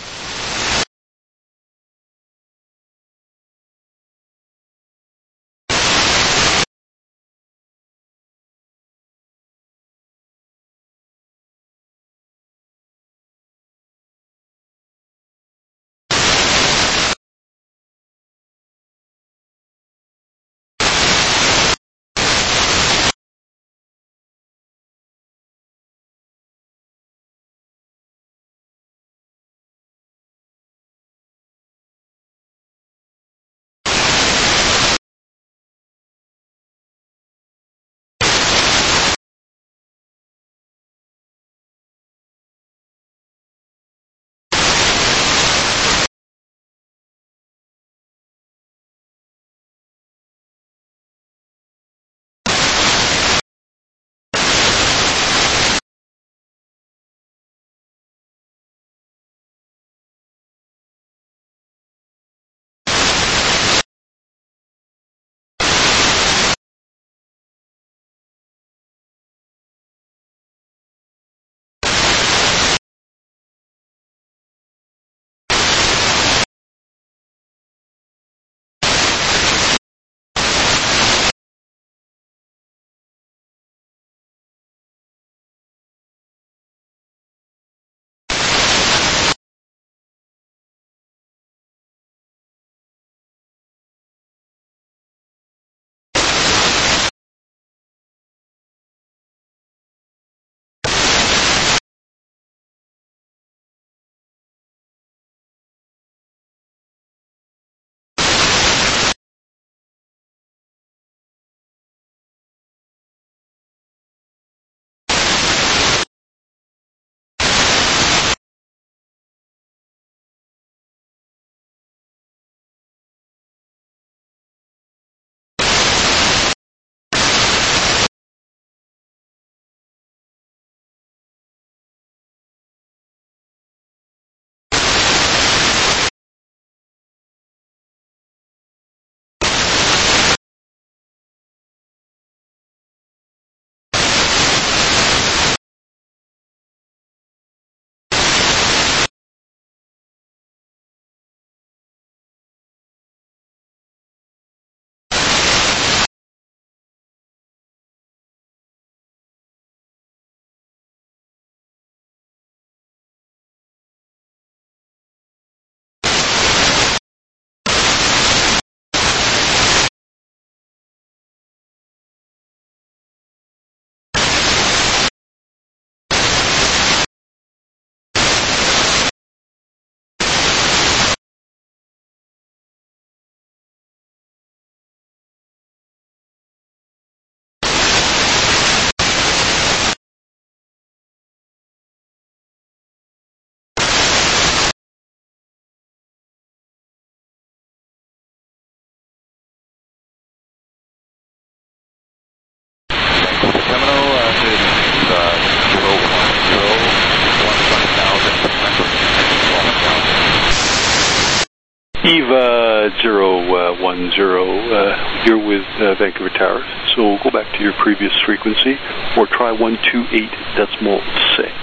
Eva zero one zero, uh, you're with uh, Vancouver Tower, so go back to your previous frequency or try one two eight decimal six.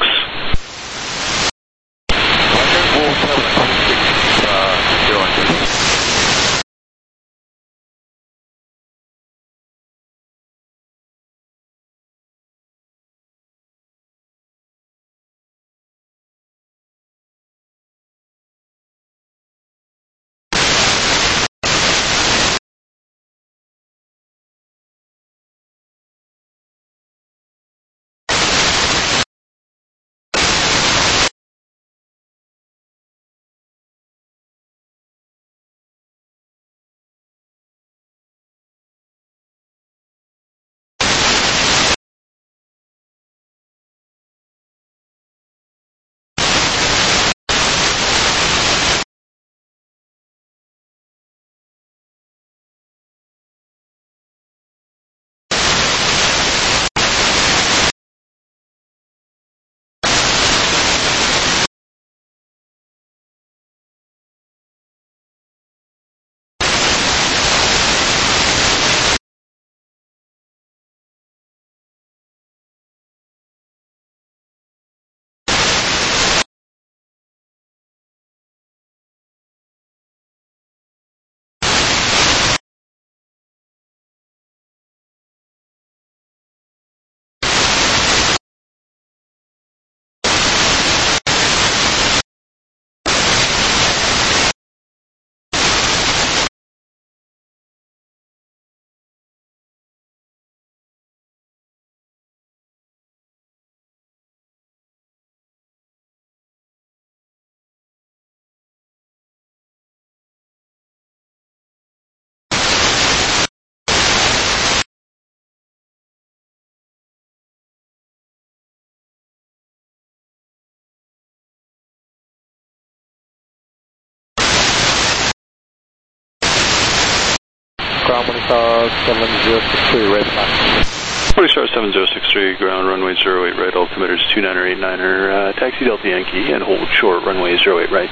Ground Morningstar seven zero six three, red flag. Morningstar seven zero six three, ground runway zero eight right, altimeter is two niner eight niner, uh, taxi Delta Yankee and hold short, runway zero eight right.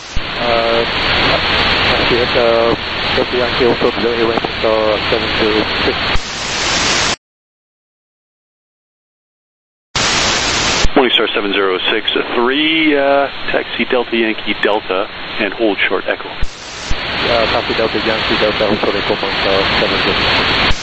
Uh, taxi at uh, Delta Yankee, also zero eight right, so seven zero six. Morningstar seven zero six three, uh, taxi Delta Yankee Delta and hold short, echo. Uh, taxi Delta Yankee Delta, also echo Morningstar seven zero six.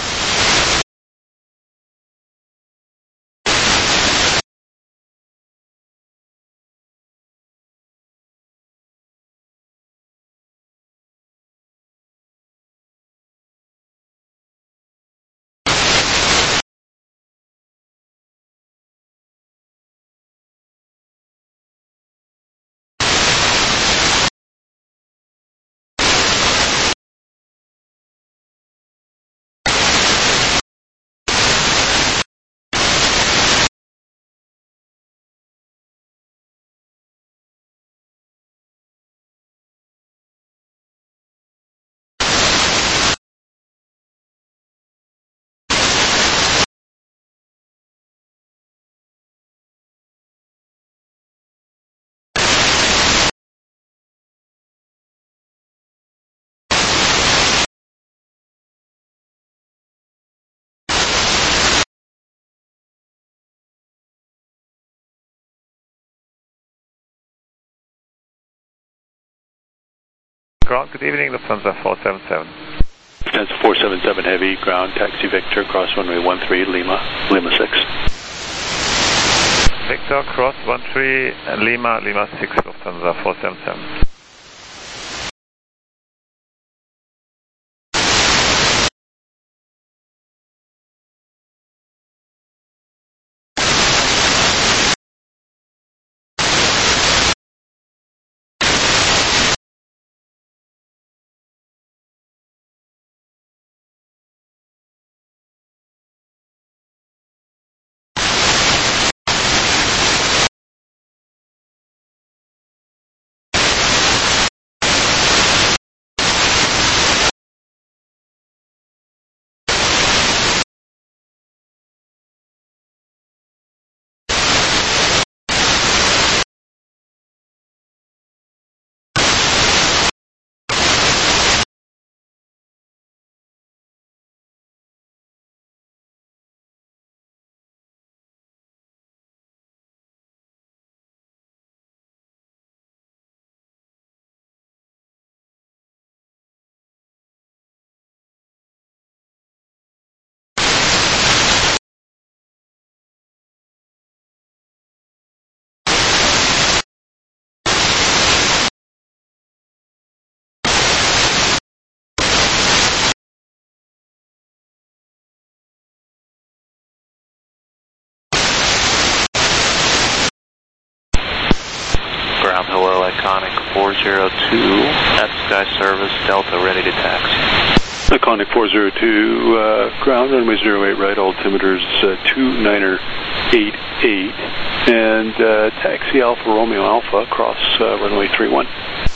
Ground, good evening, Lufthansa four seven seven. Lufthansa four seven seven Heavy, ground, taxi Victor, cross runway one three, Lima, Lima six. Victor, cross one three, Lima, Lima six, Lufthansa four seven seven. four zero two at Sky Service, Delta, ready to taxi. Iconic four zero two, uh, ground, runway zero eight right, altimeters uh, two niner eight eight, and uh, taxi Alpha Romeo Alpha, cross uh, runway three one.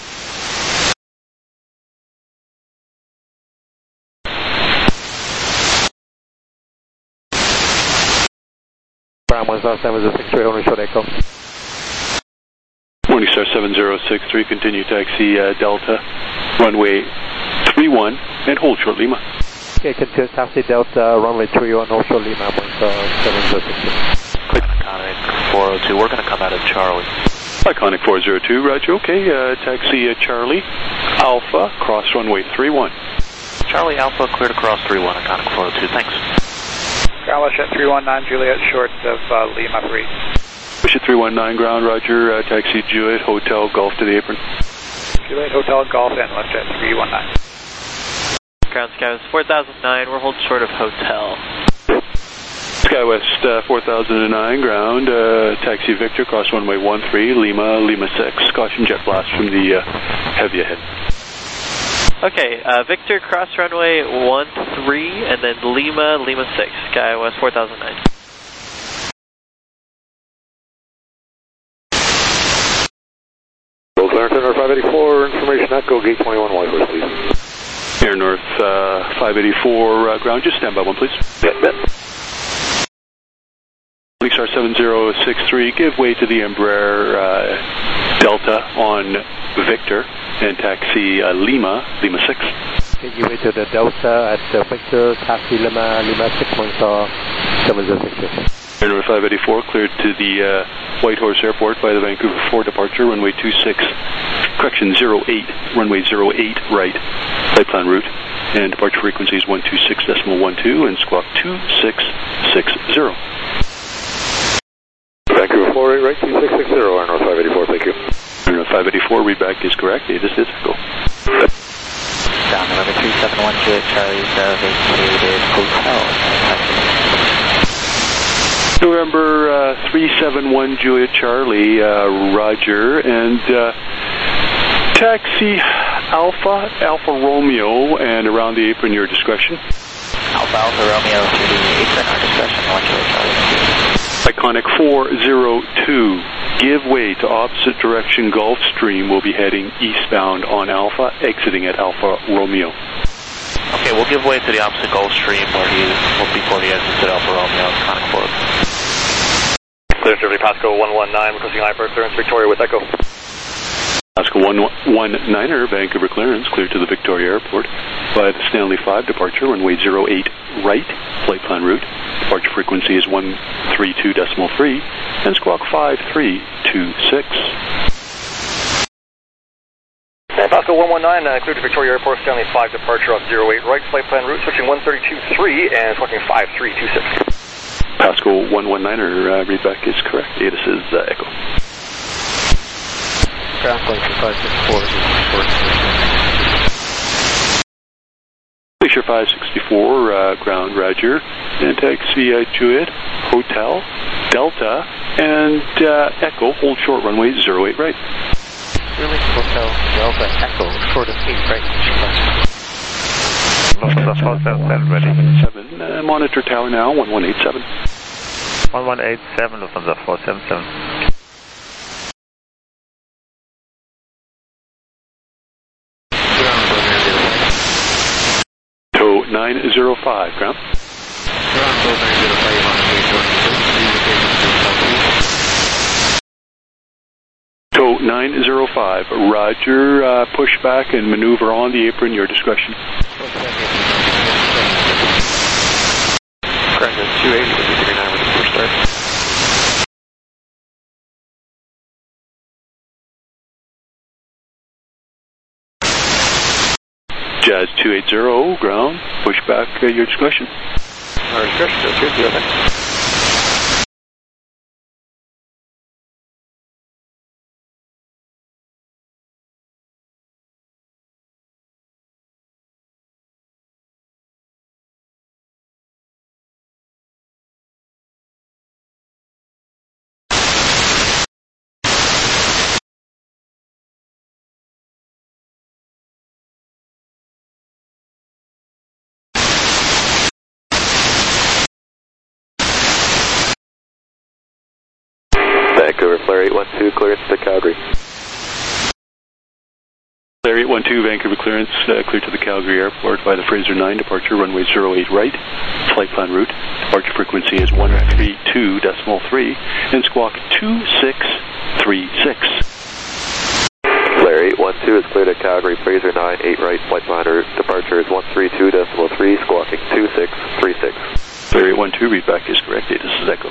Morningstar seven zero six three, only short echo. Morningstar seven zero six three, continue taxi uh, Delta, runway three one, and hold short Lima. Okay, continue taxi Delta, runway three one, hold short Lima, Morningstar seven zero six three. Quick Iconic four oh two, we're going to come out of Charlie. Iconic four zero two, roger, okay, uh, taxi uh, Charlie, Alpha, cross runway three one. Charlie Alpha, cleared across three one, Iconic four oh two, thanks. Galish at three one nine, Juliet, short of uh, Lima three. Push at three one nine, ground, roger, uh, taxi Juliet, Hotel, Golf to the apron. Juliet, Hotel, Golf, and left at three one nine. Ground Skywest four thousand nine, we're holding short of Hotel. Skywest uh, four thousand nine, ground, uh, taxi Victor, cross runway one three, Lima, Lima six, caution jet blast from the uh, heavy ahead. Okay, uh, Victor, cross runway one three, and then Lima, Lima six, Skywest four thousand nine. Roll clearance, Air North five eighty-four, information Echo, gate twenty-one, white horse, please. Air North uh, five eighty-four, uh, ground, just stand by one, please. Yeah, yeah. Morningstar seven zero six three, give way to the Embraer uh, Delta on Victor, and taxi uh, Lima, Lima six. Okay, give way to the Delta at uh, Victor, taxi Lima, Lima six, Morningstar seven zero six three. Air North five eighty-four, cleared to the uh, Whitehorse Airport by the Vancouver four departure, runway two six, correction zero eight, runway zero eight right, flight plan route, and departure frequency is one two six decimal one two, and squawk two six six zero. Vancouver four eight right, two six six zero, Air North five eighty-four, thank you. Air North five eighty-four, readback is correct, Avis is go. Down to number three seven one, Juliet Charlie's uh, vacated Hotel. November uh, three seven one, Juliet Charlie, uh, Roger, and uh, taxi Alpha, Alpha Romeo, and around the apron, your discretion. Alpha, Alpha Romeo to the apron, our discretion, one Juliet Charlie. Iconic four zero two, give way to opposite direction Gulfstream, will be heading eastbound on Alpha, exiting at Alpha Romeo. Okay, we'll give way to the opposite Gulfstream where he will before he exits at Alpha Romeo, Iconic four. Clear Germany, Pasco one one nine, requesting hyper clearance Victoria with Echo. Pasco one one niner, Vancouver clearance, clear to the Victoria Airport by the Stanley five departure, runway zero eight right, flight plan route. Departure frequency is one three two decimal three, and squawk five three two six. And Pasco one one nine, uh, clear to Victoria Airport, Stanley five departure on zero eight right, flight plan route, switching one thirty-two three, and squawking five three two six. Pasco one one niner, uh, readback is correct, Avis is uh, Echo. Ground Glacier five six four, Glacier five sixty-four, uh, ground, roger, and taxi uh, Juliet, Hotel, Delta, and uh, Echo, hold short runway zero eight right. Really? Hotel, Delta, Echo, short of eight right. Lufthansa four seven seven, ready. Seven, uh, monitor tower now, one one eight seven. one one eight seven, Lufthansa four seven seven. Tow nine zero five, ground. Ground tow nine zero five on the Tow nine zero five, roger, uh, push back and maneuver on the apron, your discretion. Correct, two eighty with the three nine with the first start. Jazz two eighty, ground, push back, uh, your discretion. Our discretion, that's good, thanks. Vancouver, Flare eight one two, clearance to Calgary. Flare eight one two, Vancouver clearance, uh, clear to the Calgary Airport by the Fraser nine, departure runway zero eight right, flight plan route, departure frequency is one three two point three, and squawk two six three six. Flare eight one two is clear to Calgary, Fraser nine, eight right, flight plan route, departure is one three two point three, squawking two six three six. Flare eight one two, read back is correct, this is Echo.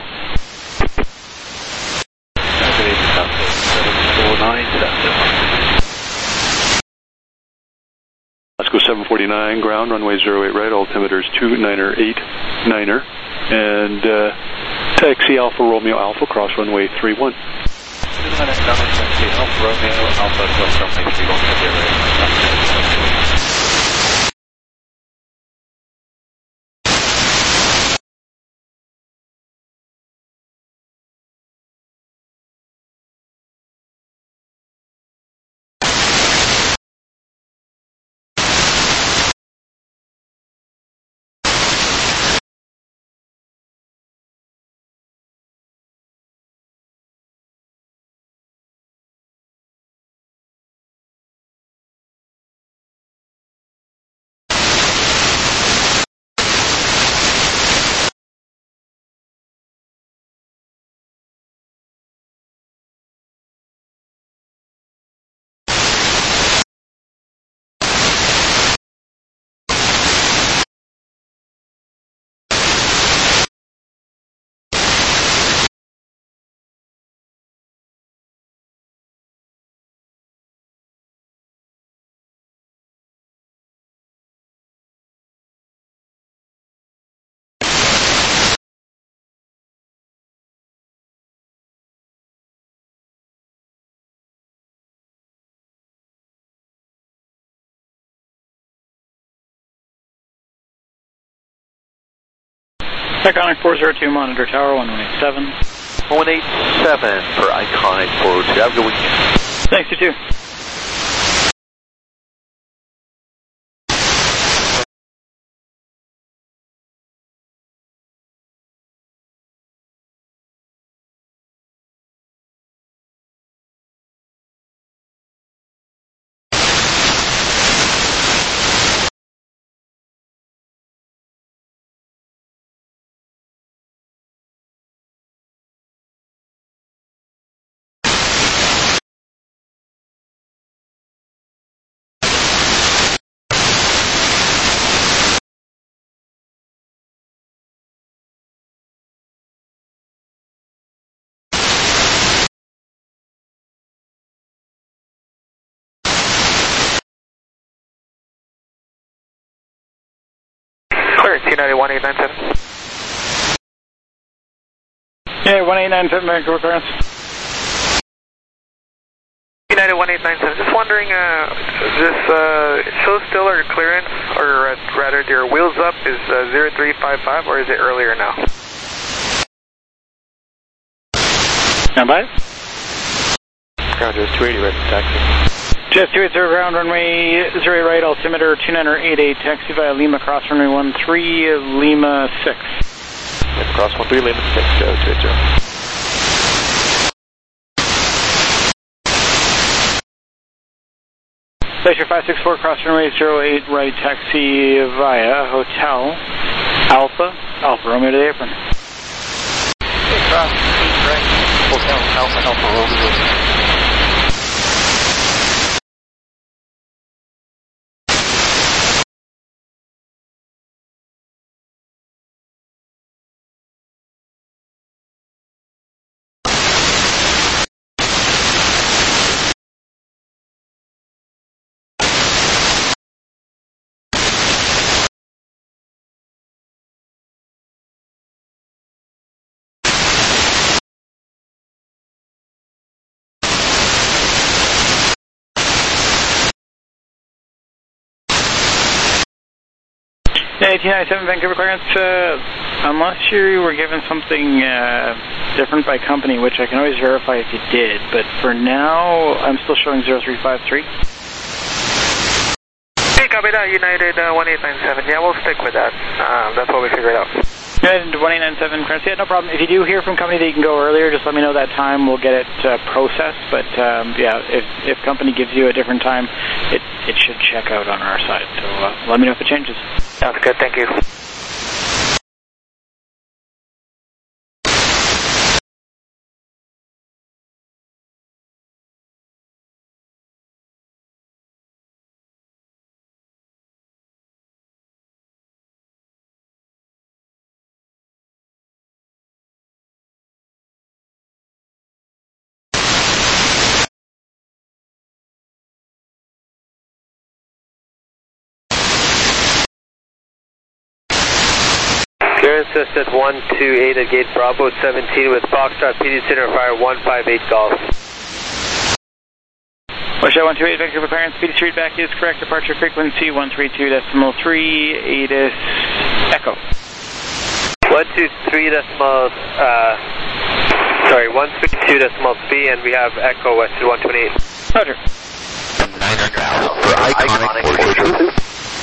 Let's go seven forty-nine, ground, runway zero eight right, altimeter is two niner eight niner, and uh, taxi Alpha Romeo Alpha, cross runway three one. Alpha Romeo Alpha, cross runway three one. Iconic four zero two, monitor tower one one eight seven. one eight seven for Iconic four zero two. Have a good weekend. Thanks, you too. Clear, T ninety one eight nine seven. Yeah, one eight nine seven, Vancouver clearance. T ninety one eight nine seven, just wondering, uh, is this uh, show still our clearance, or uh, rather your wheels up is uh, zero three five five, or is it earlier now? Stand by. Ground is two eighty right, taxi. Jet two eighty ground, runway zero eight right, altimeter two niner eight eight, taxi via Lima, cross runway one three, Lima six. Yes, cross one three, Lima six, go two eighty. Station five six four, cross runway zero eight right, taxi via Hotel Alpha, Alpha Romeo to the apron. Cross eight right, Hotel Alpha, Alpha Romeo. eighteen ninety-seven Vancouver clearance, uh, unless you were given something uh, different by company, which I can always verify if you did, but for now, I'm still showing zero three five three. Hey, copy that, United uh, one eight nine seven. Yeah, we'll stick with that. Um, that's what we figured out. United one eight nine seven, clearance. Yeah, no problem. If you do hear from company that you can go earlier, just let me know that time. We'll get it uh, processed. But um, yeah, if if company gives you a different time, it it should check out on our side. So uh, let me know if it changes. Sounds good. Thank you. Clearance just at one two eight at gate Bravo seventeen with Foxtrot P D center fire one five eight Golf. Washington one two eight, Vancouver clearance. P D C readback is correct. Departure frequency one three two decimal three, ATIS Echo. one two three decimal, uh, sorry, one three two decimal three, and we have Echo Western one twenty-eight. Roger. nine hundred hours for iconic forty-two.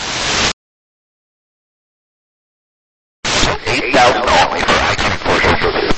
eight thousand only for iconic forty-two.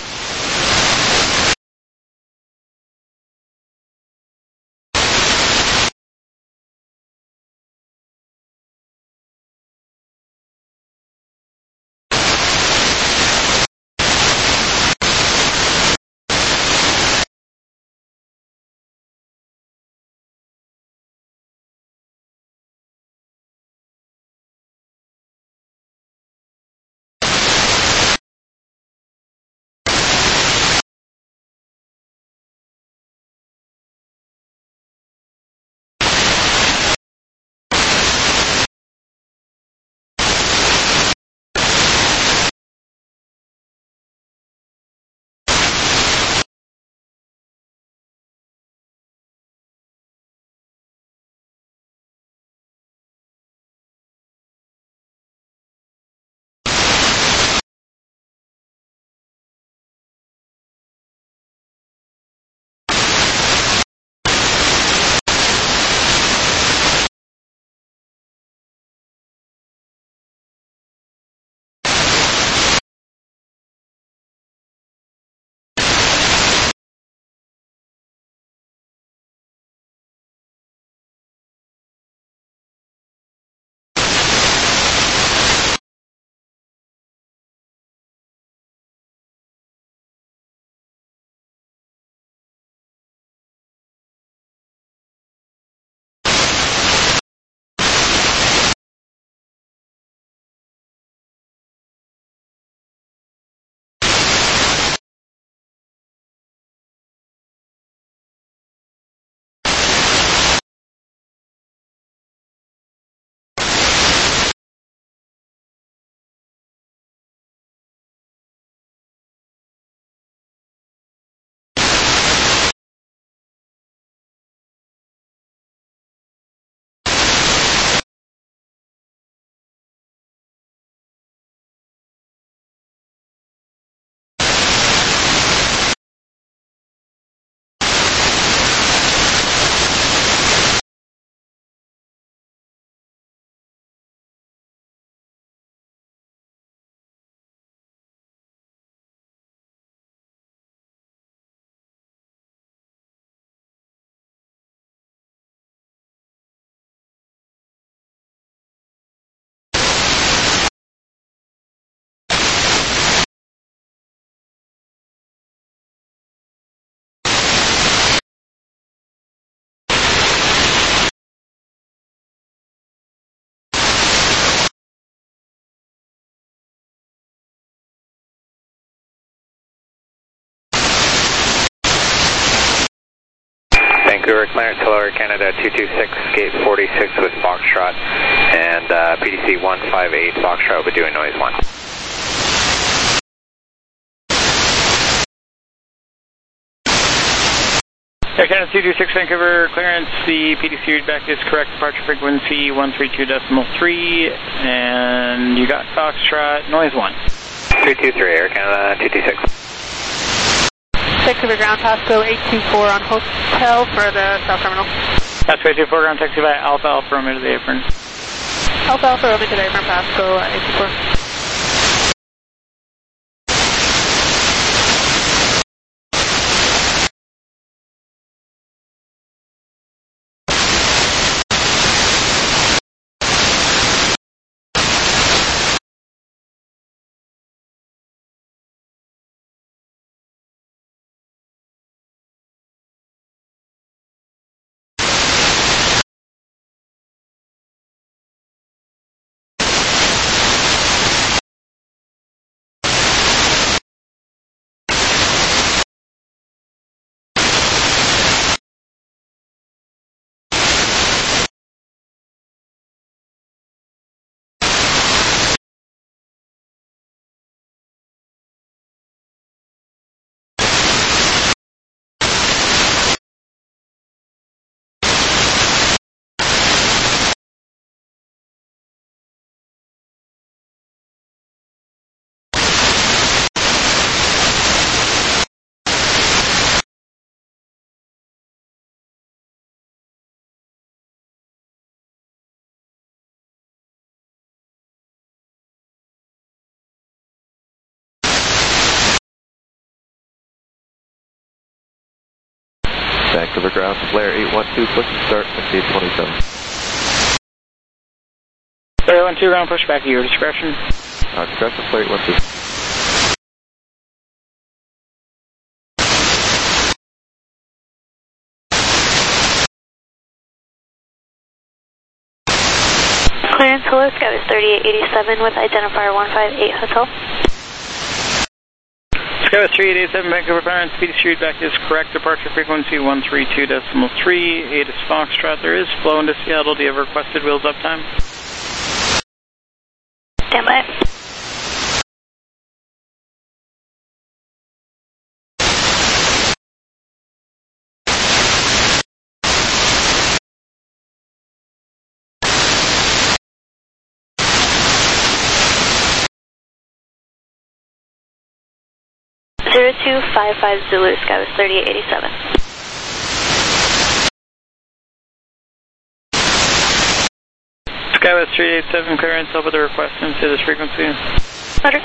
Vancouver, Clarence, hello, Canada two two six, gate forty-six with Foxtrot, and uh, P D C one five eight, Foxtrot will be doing noise one. Air Canada two two six, Vancouver, clearance, the P D C readback is correct, departure frequency one three two decimal three, and you got Foxtrot, noise one. two two three, Air Canada two two six. Vancouver ground, Pasco eight two four on hotel for the south terminal. Pasco eight two four, ground taxi by Alpha Alpha Romeo to the apron. Alpha Alpha Romeo to the apron, Pasco eight two four. Vancouver ground, flare eight one two, push and start, Wind twenty-seven. Flare one two ground, push back at your discretion. Uh, discretion, flare eight one two. Clearance, hello, Skywest thirty-eight eighty-seven with identifier one five eight Hotel. Skywest three eight eight seven, Vancouver Clarence, speed street back is correct, departure frequency one three two decimal three, eight is Foxtrot, there is flow into Seattle, do you have requested wheels up time? Stand by. zero two five five Zulu, Skywest thirty-eight eighty-seven. Skywest three eight seven, clearance, help with the request into this frequency. Roger.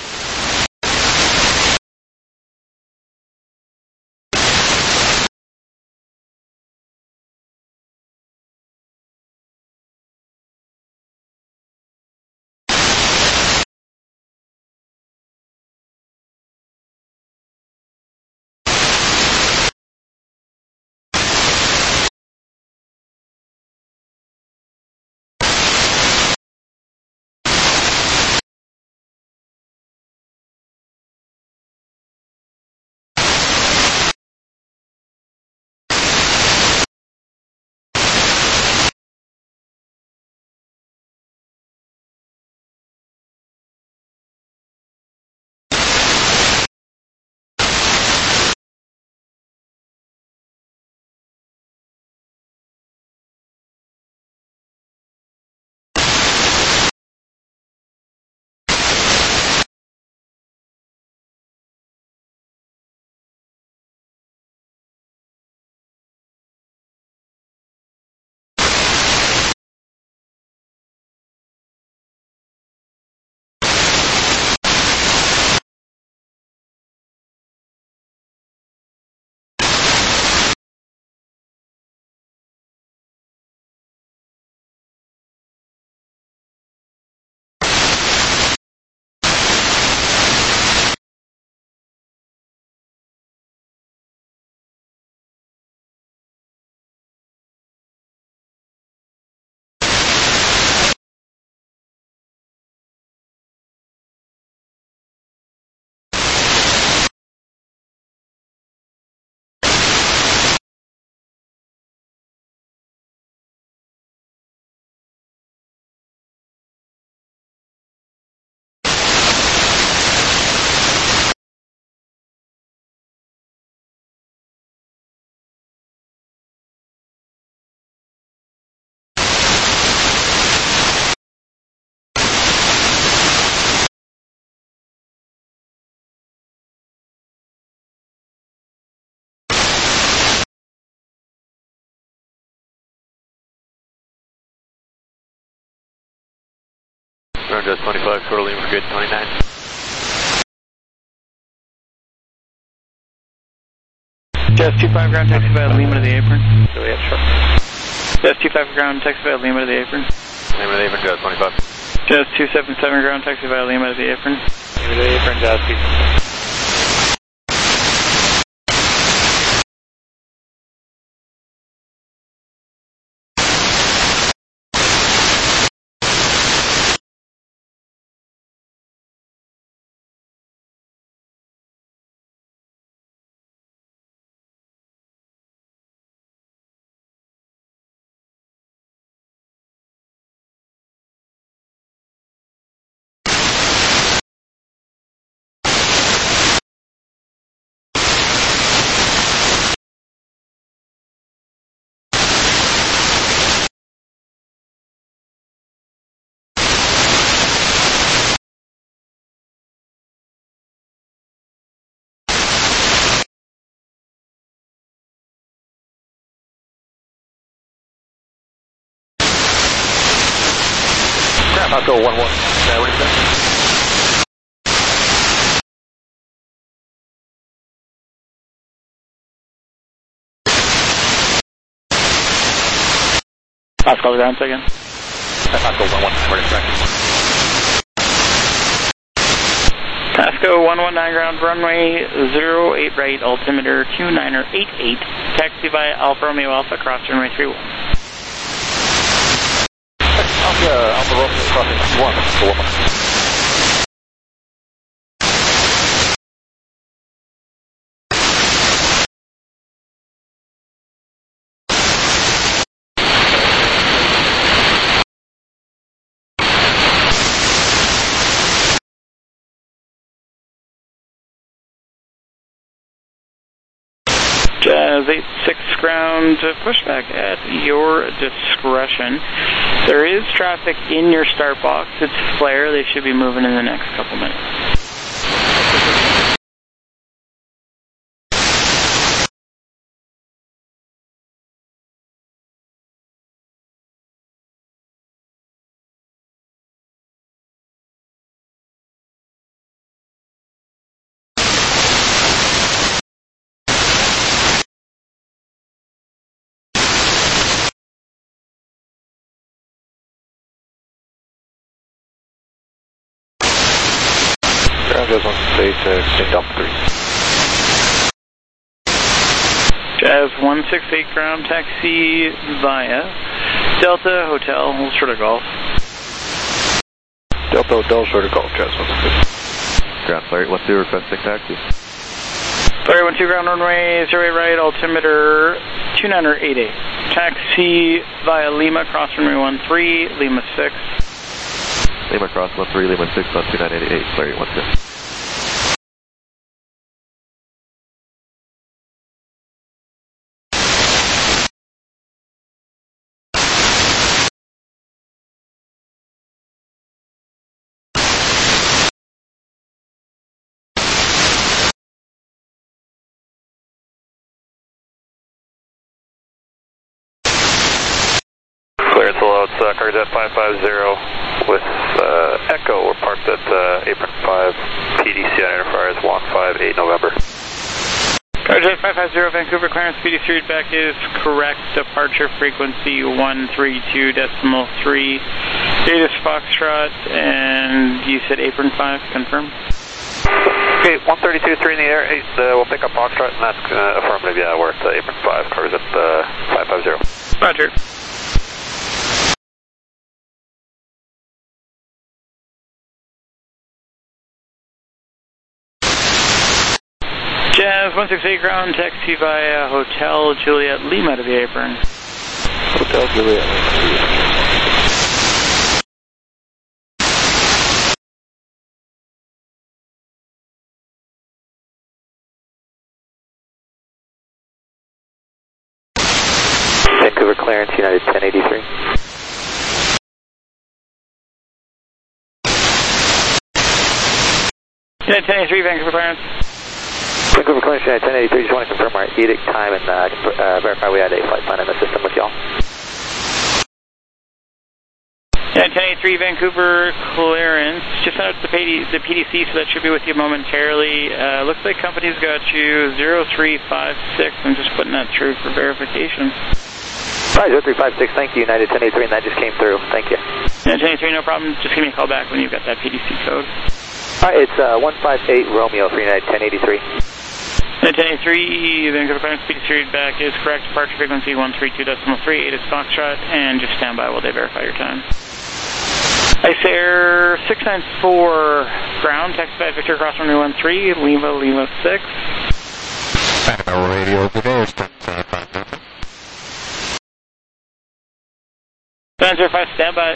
Ground Jazz twenty-five, Total Lima for grid twenty-nine. Jazz two five ground, taxi via Lima to the apron. So we have short. Jazz two five ground, taxi via Lima to the apron. Lima to the apron, Jazz twenty-five. Jazz two seven seven ground, taxi via Lima to the apron. Lima to the apron, Jazz two seven seven. I'll go one one. Uh, what is that? Pascal ground again. Pascal one one nine, we're distracted. Pasco one one nine ground, runway zero eight right, altimeter two niner eight eight, taxi via Alfa Romeo Alpha, cross runway three one. Alpha, Alpha Romeo crossing one, one. Jazz eight six ground, pushback at your discretion. There is traffic in your start box. It's flare. They should be moving in the next couple minutes. Jazz one six eight, uh, Delta three. Jazz one six eight ground, taxi via Delta Hotel, Shoulder Golf. Delta Hotel, Shoulder Golf, Jazz one six eight. Ground Flight one two, requesting taxi. Flight one two ground, runway zero eight right, altimeter two niner eight eight. Taxi via Lima, cross runway one three, Lima six. Lima cross one three, Lima six on two nine eight eight, Larry one two. Clearance allowed, uh, Carjet five five zero with uh, Echo. We're parked at uh, Apron five, P D C identifier is one five eight November. Carjet five five zero, Vancouver clearance, P D C readback is correct. Departure frequency one three two decimal three. Data is Foxtrot, and you said Apron five, confirm? Okay, one thirty-two, three in the air, eight, uh, we'll pick up Foxtrot, and that's uh, affirmative, yeah, we're at uh, Apron five, Carjet uh, five five zero. Roger. Jazz one six eight ground, taxi via Hotel Juliet Lima to the apron. Hotel Juliet Lima. Vancouver clearance, United ten eighty-three. United ten eighty-three, Vancouver clearance. Vancouver clearance, United ten eighty-three, just want to confirm our edict time and uh, uh, verify we had a flight plan in the system with y'all. United ten eighty-three, Vancouver clearance. Just sent out to the P D, the P D C, so that should be with you momentarily. Uh, looks like company's got you zero three five six. I'm just putting that through for verification. All right, zero three five six, thank you, United ten eighty-three, and that just came through. Thank you. United ten eighty-three, no problem. Just give me a call back when you've got that P D C code. All right, it's uh, one five eight Romeo for United ten eighty-three. United ten eighty-three, Vancouver clearance, P D C readback is correct. Departure frequency one three two decimal three, eight is Foxtrot, and just stand by while they verify your time. Ice Air six nine four ground, taxi by Victor cross runway one three, Lima Lima six. Radio today. seven zero five, stand by.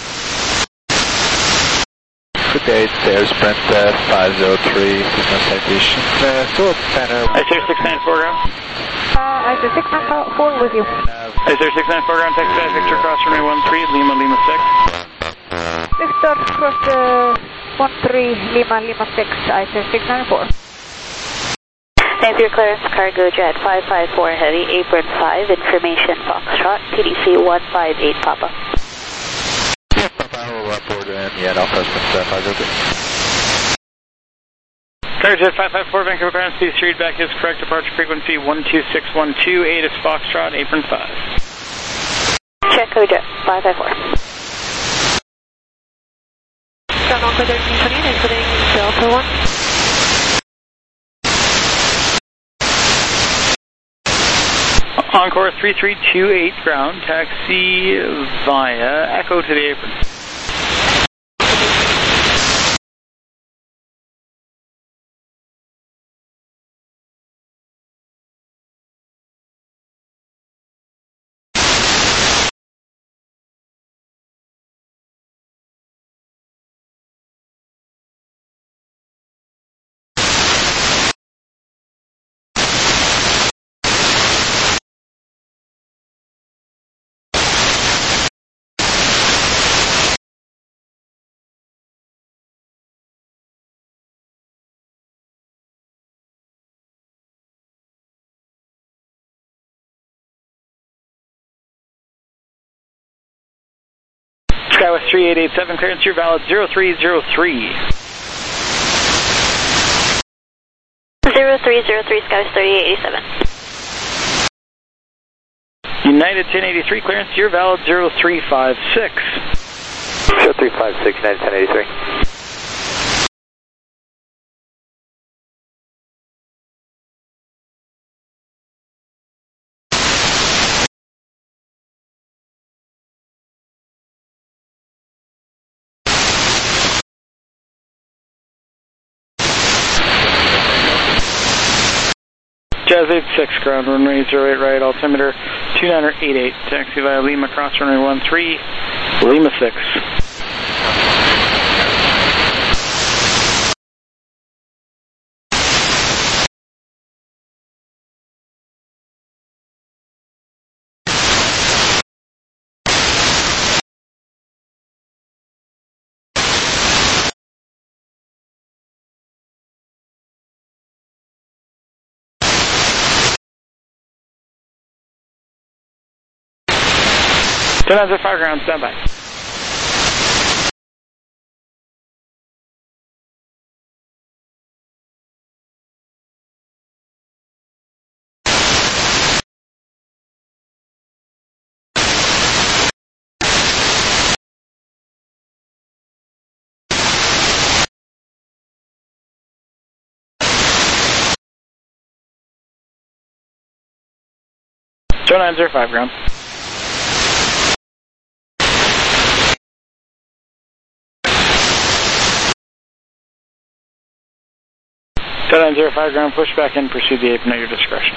Good day, it's Air Sprint uh, five zero three, signal citation. Uh, still at center. Ice Air six nine four ground. Uh, Ice Air six nine four with you. Ice Air six nine four ground, taxi by Victor cross runway one three, Lima Lima six. Victor cross uh, one three, Lima Lima six, Ice Air six nine four. Thanks for your clearance, cargo jet five five four heavy, apron five, information Foxtrot, P D C one five eight Papa. Yeah, Alpha Sprint five zero three. Cargo jet five five four, Vancouver clearance, P D C readback is correct. Departure frequency one two six one two, eight is Foxtrot, apron five. Check Jet five five four. Ground Encore thirteen twenty, exiting Delta one. Encore three three two eight ground, taxi via Echo to the apron. Skywest three eight eight seven, clearance your valid zero three zero three. zero three zero three, Skywest thirty-eight eighty-seven. United ten eighty-three, clearance your valid zero three five six. zero three five six, United ten eighty-three. Jazz eight six, ground runway zero eight right, altimeter two niner eight eight, taxi via Lima, cross runway one three, Lima six. ten nine zero five ground, standby. ten nine zero five ground. ten nine zero five ground, push back in, pursue the apron at your discretion.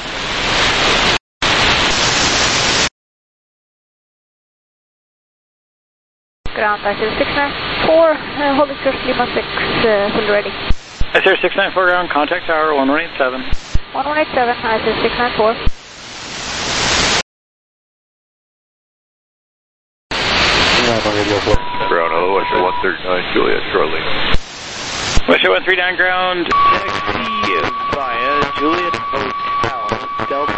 Ground, I zero six nine four, uh, holding course Lima six, uh, fully ready. I zero six nine four ground, contact tower one one eight seven. one one eight seven, I zero six nine four. Ground, hello, West one thirty-nine, Juliet, Charlie. West one three nine ground, taxi via Juliet Hotel, Delta.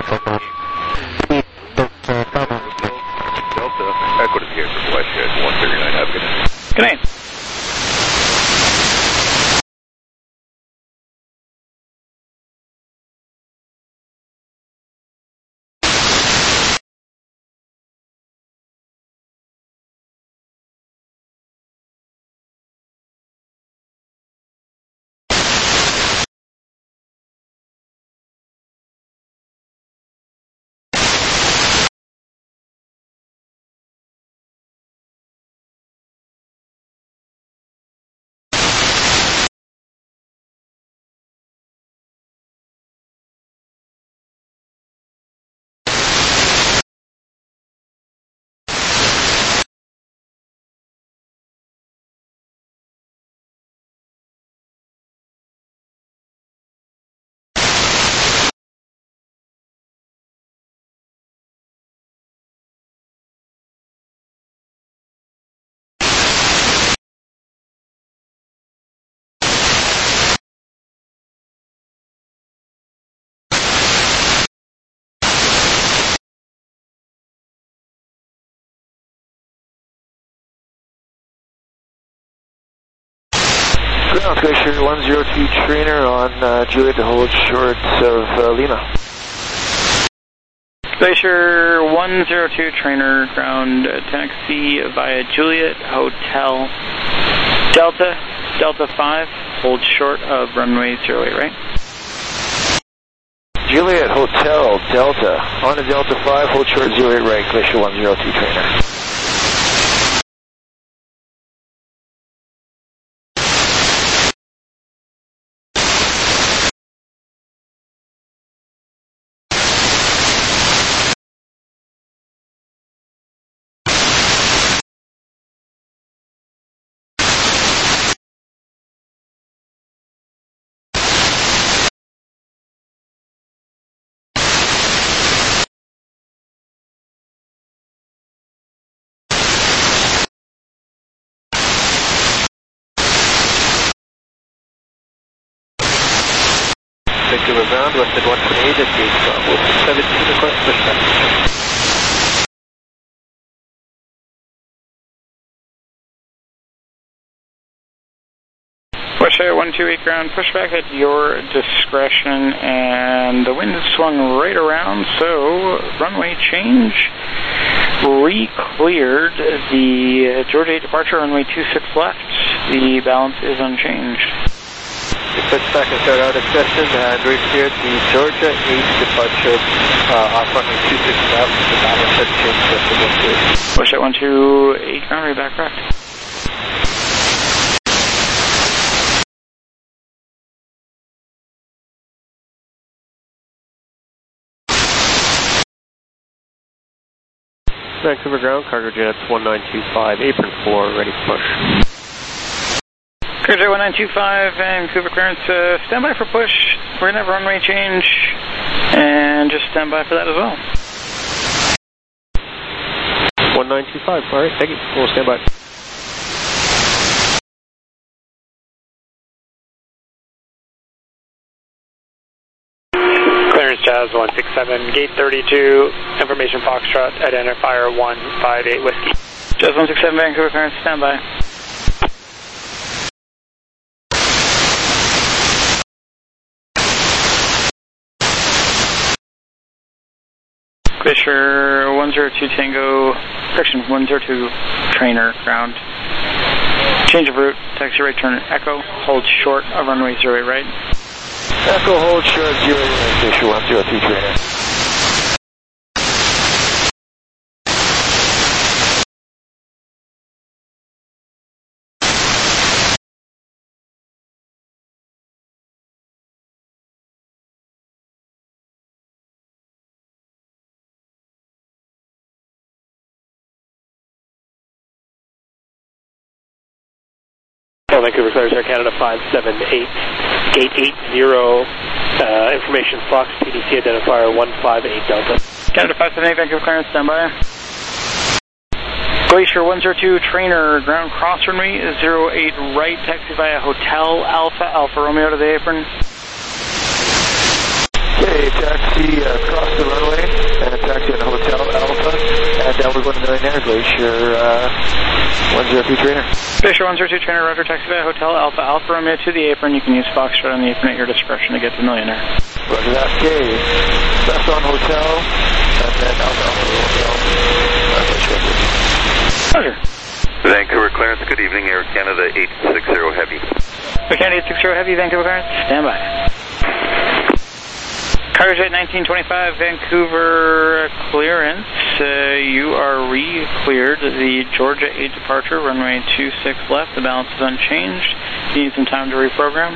Delta, Echo to the gate for West one thirty-nine, have a good night. Good night. Ground, Glacier one zero two trainer on uh, Juliet to hold short of uh, Lima. Glacier one zero two, trainer, ground uh, taxi via Juliet Hotel Delta, Delta five, hold short of runway zero eight, right? Juliet Hotel Delta, on to Delta five, hold short zero eight right, Glacier one zero two, trainer. Vancouver ground, western one twenty-eight at gate seventeen, request pushback. West Air one two eight ground, pushback at your discretion, and the wind has swung right around, so runway change. Re-cleared the Georgia eight departure, runway two six left. The balance is unchanged. Pushback and start out of session, and re-cleared the Georgia eight departure uh, off runway two six left. The balance has changed just a bit too. West Air one two eight ground, ready back correct. Vancouver ground, cargo jet one nine two five, apron four, ready to push. Cargo jet one nine two five, Vancouver clearance, uh, stand by for push. We're going to have runway change, and just stand by for that as well. one nine two five, alright, thank you, we'll stand by. Jazz one six seven, gate thirty-two, information Foxtrot, identifier one five eight Whiskey. Jazz one six seven, Vancouver clearance, stand by. Glacier one zero two Tango, correction, one zero two trainer, ground. Change of route, taxi right turn, Echo, hold short of runway zero eight right. Echo hold short zero eight, Glacier one zero two trainer. Vancouver clears Air Canada five seven eight, gate eight zero, uh, information Fox, P D C identifier one five eight Delta. Canada five seven eight, Vancouver clearance, stand by. Glacier one zero two, trainer, ground cross runway zero eight right, taxi via Hotel Alpha, Alpha Romeo to the apron. Okay, taxi uh, across the runway, and taxi in the Hotel Alpha, and uh, we're going to Millionaire, Glacier uh, one zero two trainer. Glacier one zero two trainer, roger, taxi via Hotel Alpha, Alpha Romeo to the apron. You can use Foxtrot on the apron at your discretion to get to Millionaire. Roger that, okay. That's on Hotel, and then Alpha Alpha Romeo. Roger. Vancouver clearance, good evening, Air Canada eight six zero Heavy. Air Canada eight six zero Heavy, Vancouver clearance, stand by. Cargo jet nineteen twenty-five, Vancouver clearance. Uh, you are re-cleared the Georgia eight departure, runway two six left. The balance is unchanged. You need some time to reprogram.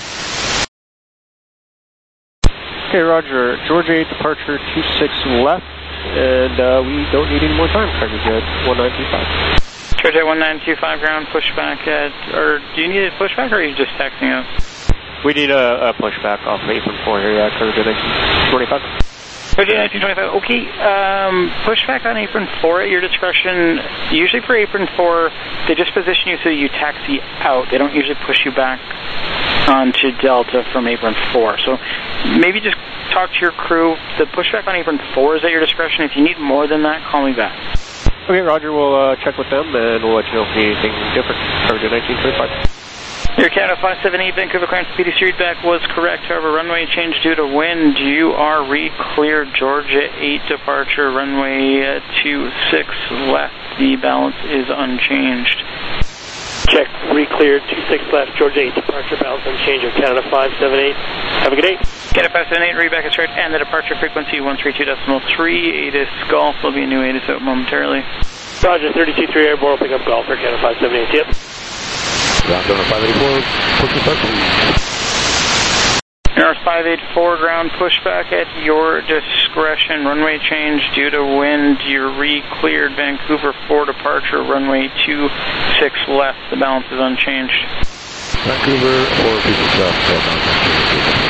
Okay, roger. Georgia eight departure two six left, and uh, we don't need any more time. Cargo jet one nine two five. Cargo jet one nine two five, ground pushback at, or do you need a pushback, or are you just taxiing out? We need a, a pushback off apron four here, yeah, Cargo jet nineteen twenty-five. Cargo jet nineteen twenty-five, okay. Um, pushback on apron four at your discretion. Usually for apron four, they just position you so you taxi out. They don't usually push you back onto Delta from apron four. So maybe just talk to your crew. The pushback on apron four is at your discretion. If you need more than that, call me back. Okay, roger, we'll uh, check with them and we'll let you know if we need anything different. Cargo jet nineteen twenty-five. Air Canada five seven eight, Vancouver clearance P D C readback was correct. However, runway change due to wind. You are re-cleared Georgia eight departure, runway uh, two six left. The balance is unchanged. Check, re-cleared two six left, Georgia eight departure, balance unchanged. Air Canada five seven eight. Have a good day. Canada five seven eight, readback is right, and the departure frequency one three two point three. ATIS Golf will be a new ATIS out momentarily. Roger, thirty-two three airborne, pick up Golf, Air Canada five seven eight, yep. Ground Donor five eighty-four, pushing back please. North five eighty-four, ground pushback at your discretion. Runway change due to wind. You're re-cleared Vancouver four departure, runway two six left. The balance is unchanged. Vancouver four people left.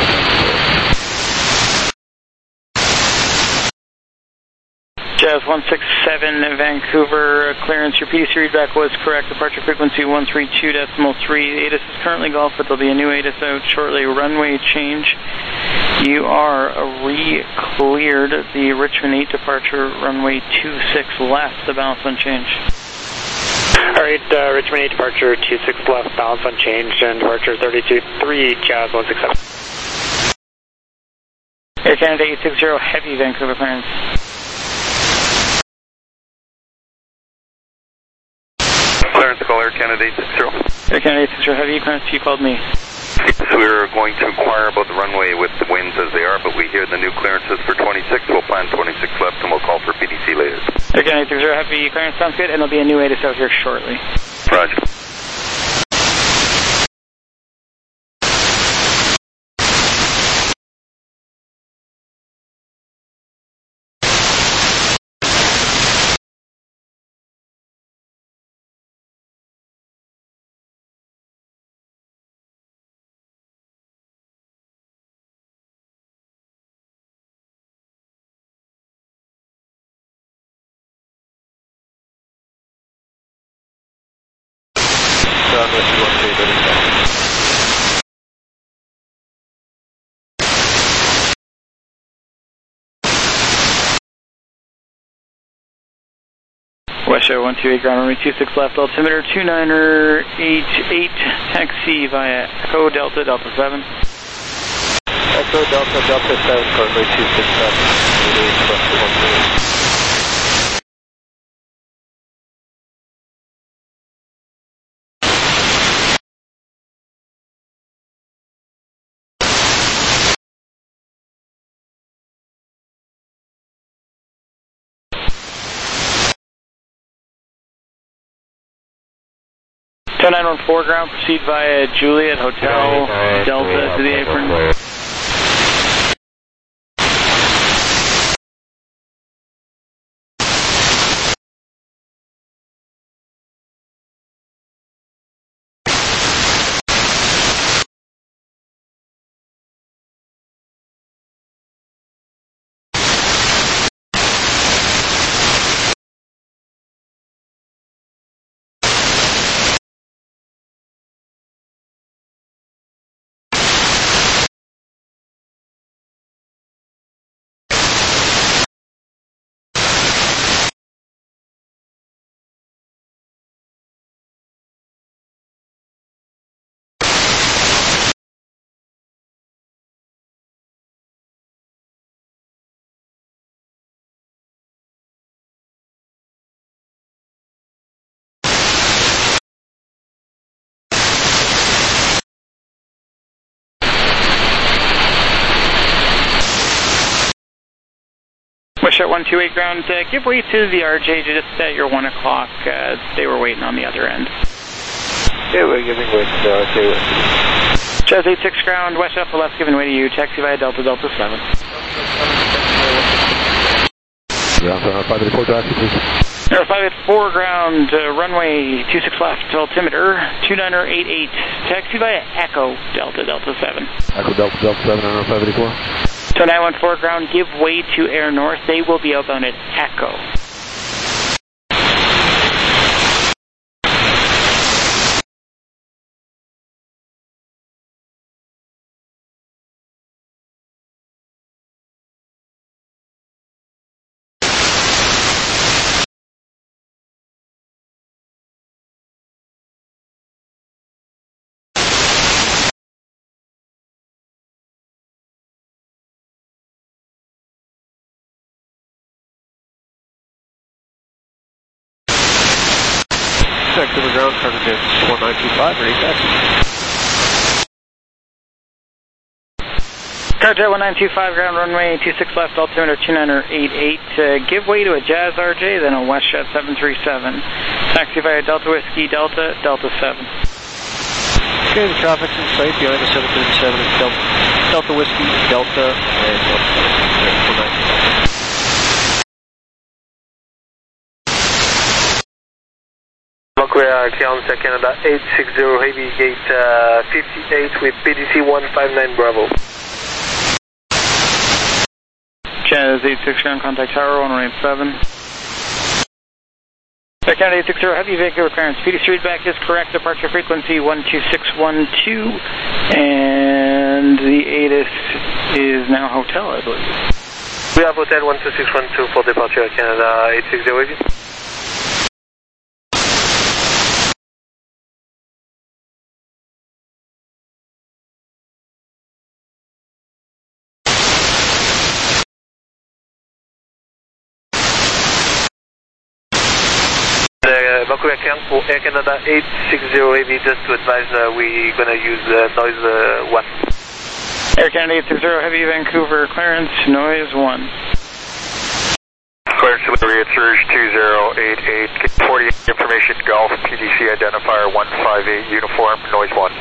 Jazz one six seven, Vancouver, clearance. Your P D C readback was correct. Departure frequency one three two point three. ATIS is currently Golf, but there'll be a new ATIS out shortly. Runway change. You are re-cleared the Richmond eight departure, runway two six left. The balance unchanged. All right, uh, Richmond eight departure, two six left, balance unchanged, and departure thirty-two three, Jazz one six seven. Air Canada eight six zero, heavy Vancouver clearance. Clearance, call Air Canada eight six zero. Air Canada eight six zero, heavy clearance, you called me. So we were going to inquire about the runway with the winds as they are, but we hear the new clearances for twenty-six. We'll plan twenty-six left and we'll call for P D C later. Air Canada eight six zero, heavy clearance, sounds good, and there'll be a new ATIS out here shortly. Roger. West Show one two eight, ground runway two six left, altimeter two niner eight eight, taxi via Echo Delta Delta seven. Echo Delta Delta seven, runway two six left. ten nine one four, ground, proceed via Juliet Hotel Delta to the apron. West Shot one two eight, ground, uh, give way to the R J just at your one o'clock. Uh, they were waiting on the other end. Yeah, we're giving way to the R J. Jazz eight six, ground, West Alpha left, giving way to you. Taxi via Delta Delta seven. Ground Donor five eighty-four, taxi please. Air five eighty-four, ground, uh, runway two six left, altimeter two niner eight eight, taxi via Echo Delta Delta seven. Echo Delta Delta seven, Air five eighty-four. So nine one four, ground, give way to Air North. They will be outbound at Echo. Vancouver ground, cargo jet one nine two five, ready taxi. Cargo jet one nine two five, ground runway two six left, altimeter two niner eight eight. Uh, give way to a Jazz R J, then a WestJet seven three seven. Taxi via Delta Whiskey, Delta, Delta seven. Okay, the traffic's in sight behind the seven thirty-seven is Delta, Delta Whiskey, Delta, and Delta seven. We are Canada, Canada eight six zero, heavy gate uh, fifty-eight with P D C one five nine Bravo. Jazz eight six ground, contact tower one one eight seven. Air Canada eight six zero, heavy Vancouver clearance. P D C readback is correct, departure frequency one two six one two, and the A T I S is now hotel, I believe. We have hotel one two six one two for departure Air Canada eight six zero, heavy. Vancouver Clearance for Air Canada eight six zero heavy, just to advise uh, we're going to use uh, noise uh, one. Air Canada eight six zero heavy, Vancouver clearance, noise one. Clearance delivery, it's Rouge two zero eight eight, forty-eight information Golf, P D C identifier one five eight, uniform, noise one.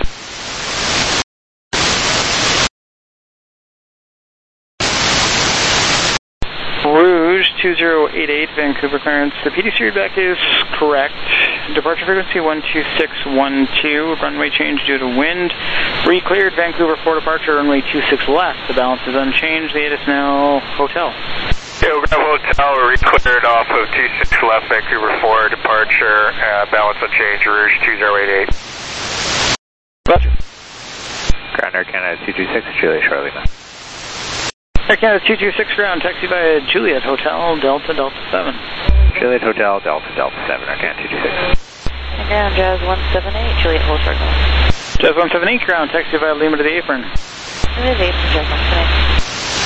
Rouge two zero eight eight, Vancouver clearance. The P D C readback is correct. Departure frequency one two six one two. Runway change due to wind. Re-cleared Vancouver for departure, runway two six left. The balance is unchanged. The A T I S now hotel. Yeah, we have hotel re-cleared off of two six left, Vancouver for departure. Uh, balance unchanged, Rouge two zero eight eight. Roger. Ground Air Canada two two six, Juliet Charlie. Air Canada two two six ground, taxi via Juliet Hotel, Delta, Delta seven. Juliet Hotel, Delta, Delta seven, Air Canada two two six. And ground, Jazz one seven eight, Juliet Hold Circle. Jazz one seven eight ground, taxi via Lima to the apron. It is apron, Jazz one seven eight.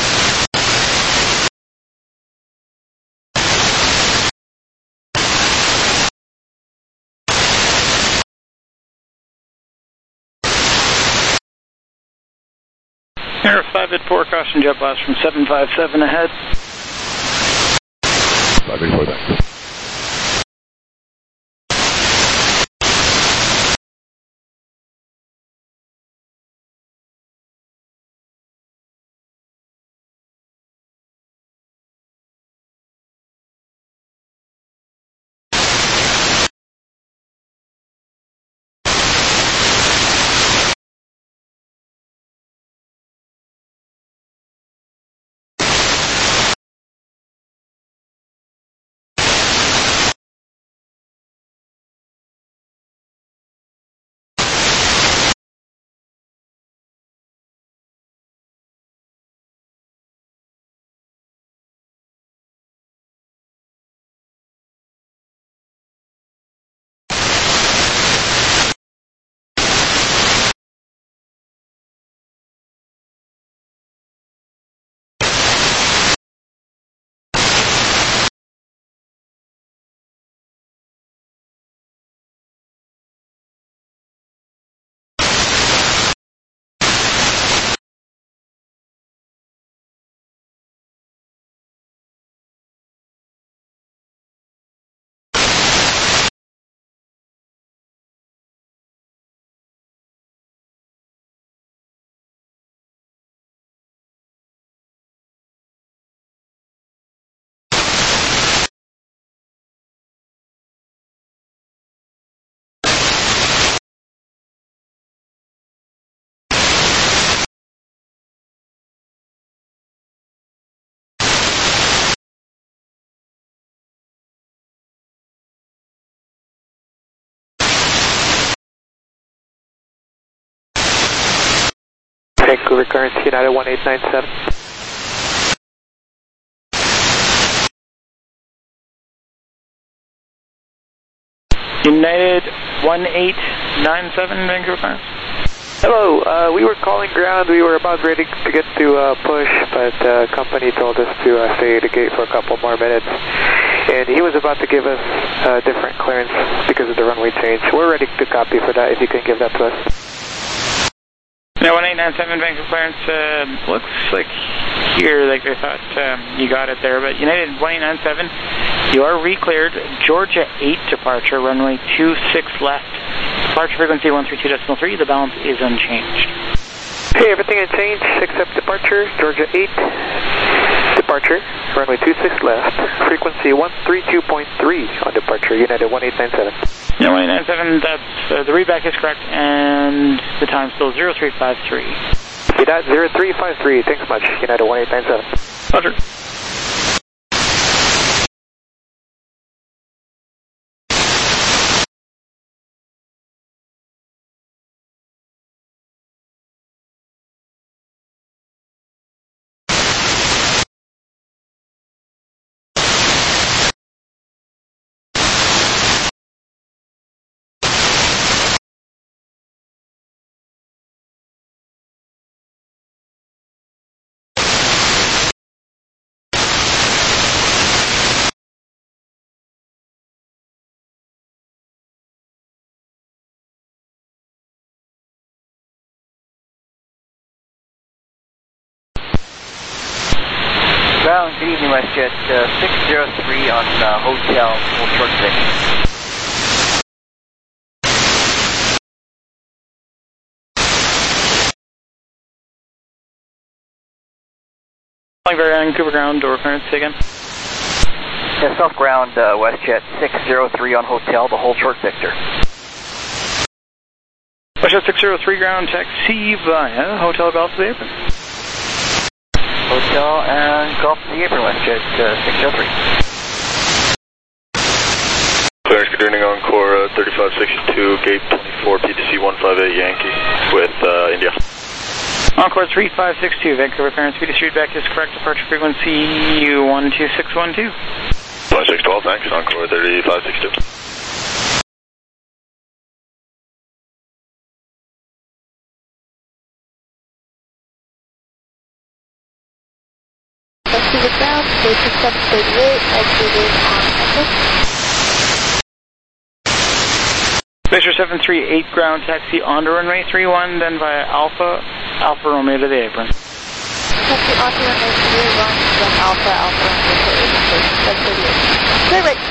Air five at four, caution jet blast from seven five seven ahead. five eight four back. Vancouver current United one eight nine seven. United one eight nine seven, Vancouver current. Hello, uh, we were calling ground. We were about ready to get to uh, push, but the uh, company told us to uh, stay at the gate for a couple more minutes. And he was about to give us a different clearance because of the runway change. We're ready to copy for that if you can give that to us. Yeah, one eight nine seven Vancouver clearance, uh, looks like here, like I thought um, you got it there, but United one eight nine seven, you are re-cleared. Georgia eight departure, runway two six left. Departure frequency one three two point three, the balance is unchanged. Hey, everything has changed except departure, Georgia eight, departure, runway two six left, frequency one three two point three on departure, United one eight nine seven. Yeah, one eight nine seven, that's, uh, the readback is correct, and the time's still zero three five three. You got zero three five three, thanks much, United one eight nine seven. Roger. Ground, good evening, WestJet uh, six zero three on uh, Hotel, hold short six. Vancouver ground, door clearance again. Yeah, South ground, uh, WestJet six zero three on Hotel, the hold short Victor. WestJet six zero three ground, taxi via Hotel Golf to the Apron. Hotel and Golf to the Apron, WestJet uh, six zero three. Clearance, good evening, Encore uh, thirty-five sixty-two, gate twenty-four, P T C one five eight Yankee with uh, India. Encore three five six two, Vancouver clearance, P T C readback is correct, departure frequency one two six one two. one six one two, thanks, Encore thirty-five sixty-two. Vancouver ground, station seven thirty-eight, exiting on Echo. Fisher seven three eight ground, taxi on to runway three one, then via Alpha, Alpha Romeo to the Apron. Taxi on to runway three one, then Alpha, Alpha Romeo to the Apron, station seven thirty-eight. Clear right.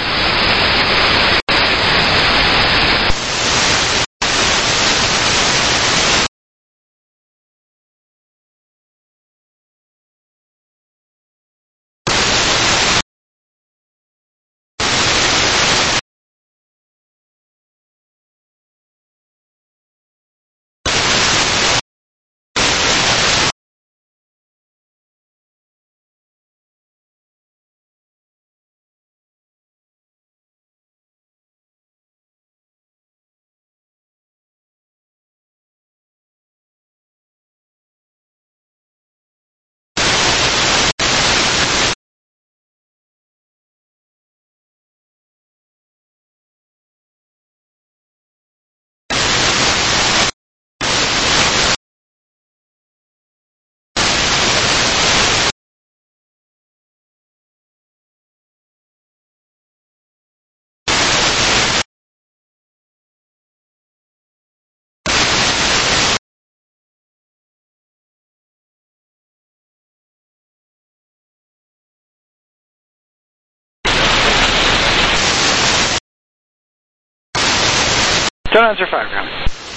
Don't answer five ground.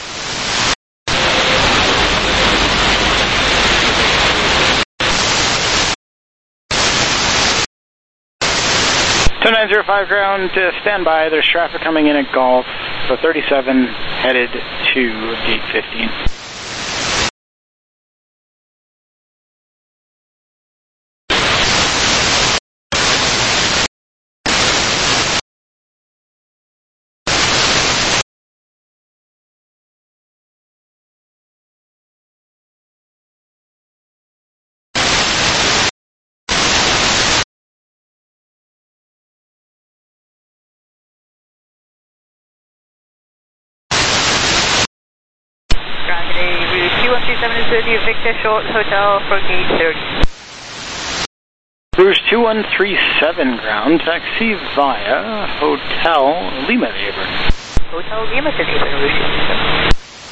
two nine zero five ground, uh, stand by. There's traffic coming in at Golf, so thirty-seven headed to gate fifteen. Q one three seven is Victor Short Hotel for gate thirty. Rouge two one three seven ground, taxi via Hotel Lima Abram. Hotel Lima to Abram, Rouge two one seven.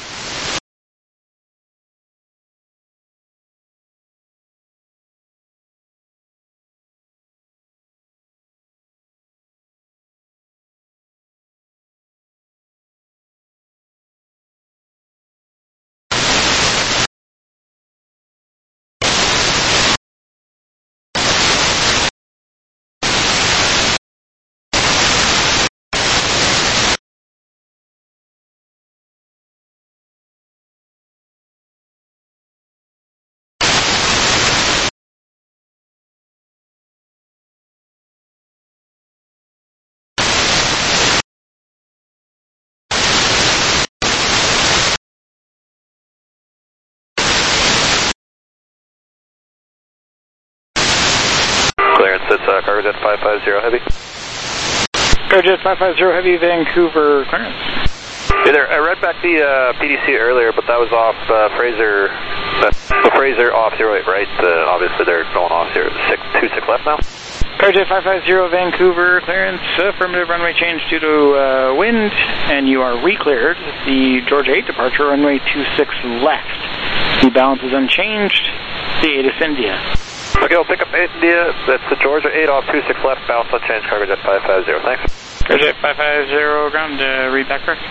Clearance, it's uh, Cargojet five five zero Heavy. Cargojet five five zero Heavy, Vancouver, clearance. Hey there, I read back the uh, P D C earlier, but that was off uh, Fraser, uh, the Fraser off zero eight right. Uh, obviously they're going off zero six two six left now. Cargojet five five zero Vancouver, clearance, affirmative runway change due to uh, wind, and you are re-cleared. The Georgia eight departure, runway two six left. The balance is unchanged. The eight is India. Okay, I'll pick up India. That's the Georgia eight off two six left, balance unchanged, Cargojet five five zero. Thanks. Cargojet five five zero ground, uh, read back correct.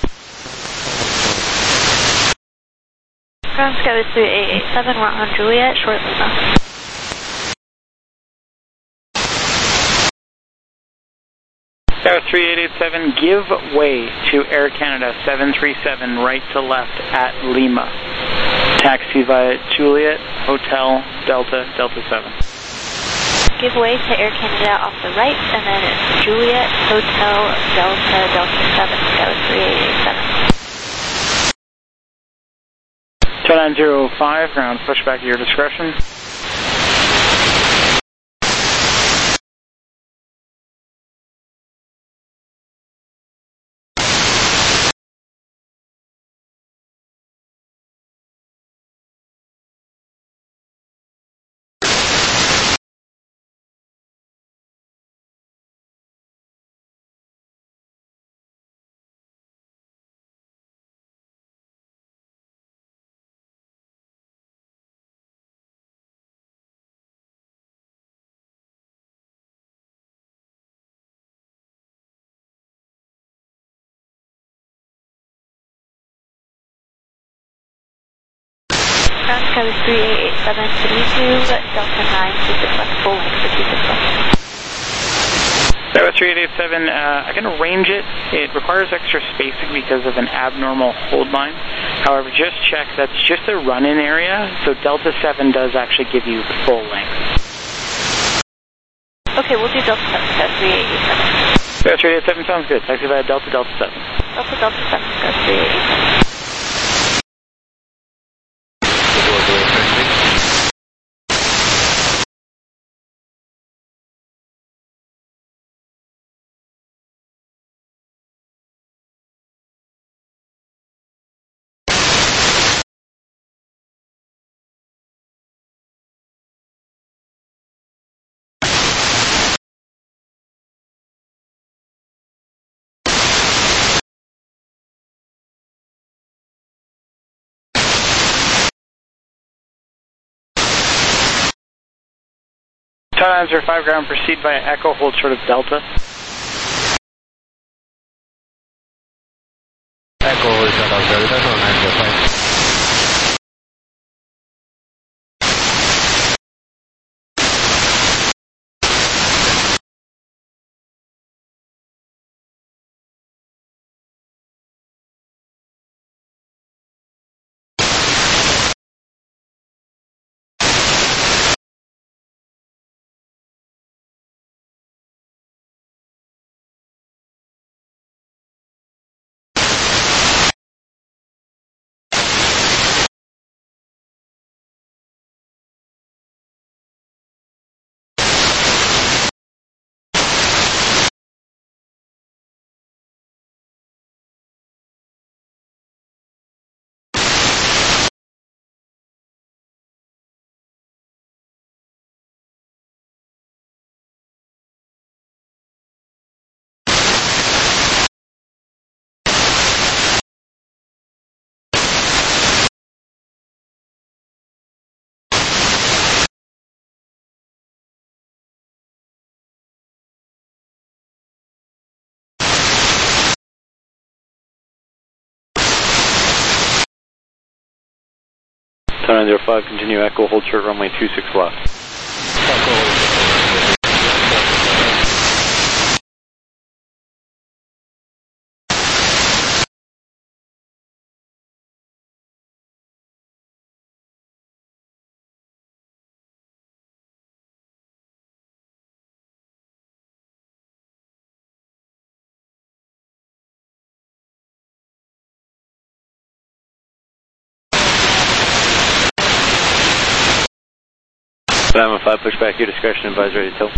Ground Sky three eight eight seven, we're on Juliet, short Lima. Sky three eight eight seven, give way to Air Canada seven three seven, right to left at Lima. Taxi via Juliet, Hotel, Delta, Delta seven. Give way to Air Canada off the right, and then it's Juliet, Hotel, Delta, Delta seven, Sky three eight eight seven. two nine zero five, ground, push back at your discretion. Ground Sky three eight eight seven, can we do Delta nine, two six left, full length for two six left? Sky three eight eight seven, uh, I can arrange it. It requires extra spacing because of an abnormal hold line. However, just check, that's just a run-in area, so Delta seven does actually give you the full length. Okay, we'll do Delta seven, Sky three eight eight seven. Sky three eight eight seven sounds good. Taxi via Delta, Delta seven. Delta, Delta seven, Sky three eight eight seven. nine zero five ground, proceed via Echo, hold short of Delta. Echo, hold short of Delta, nine zero five. nine zero five, continue Echo, hold short runway two six left. Diamond five, push back your discretion, advise ready to tilt.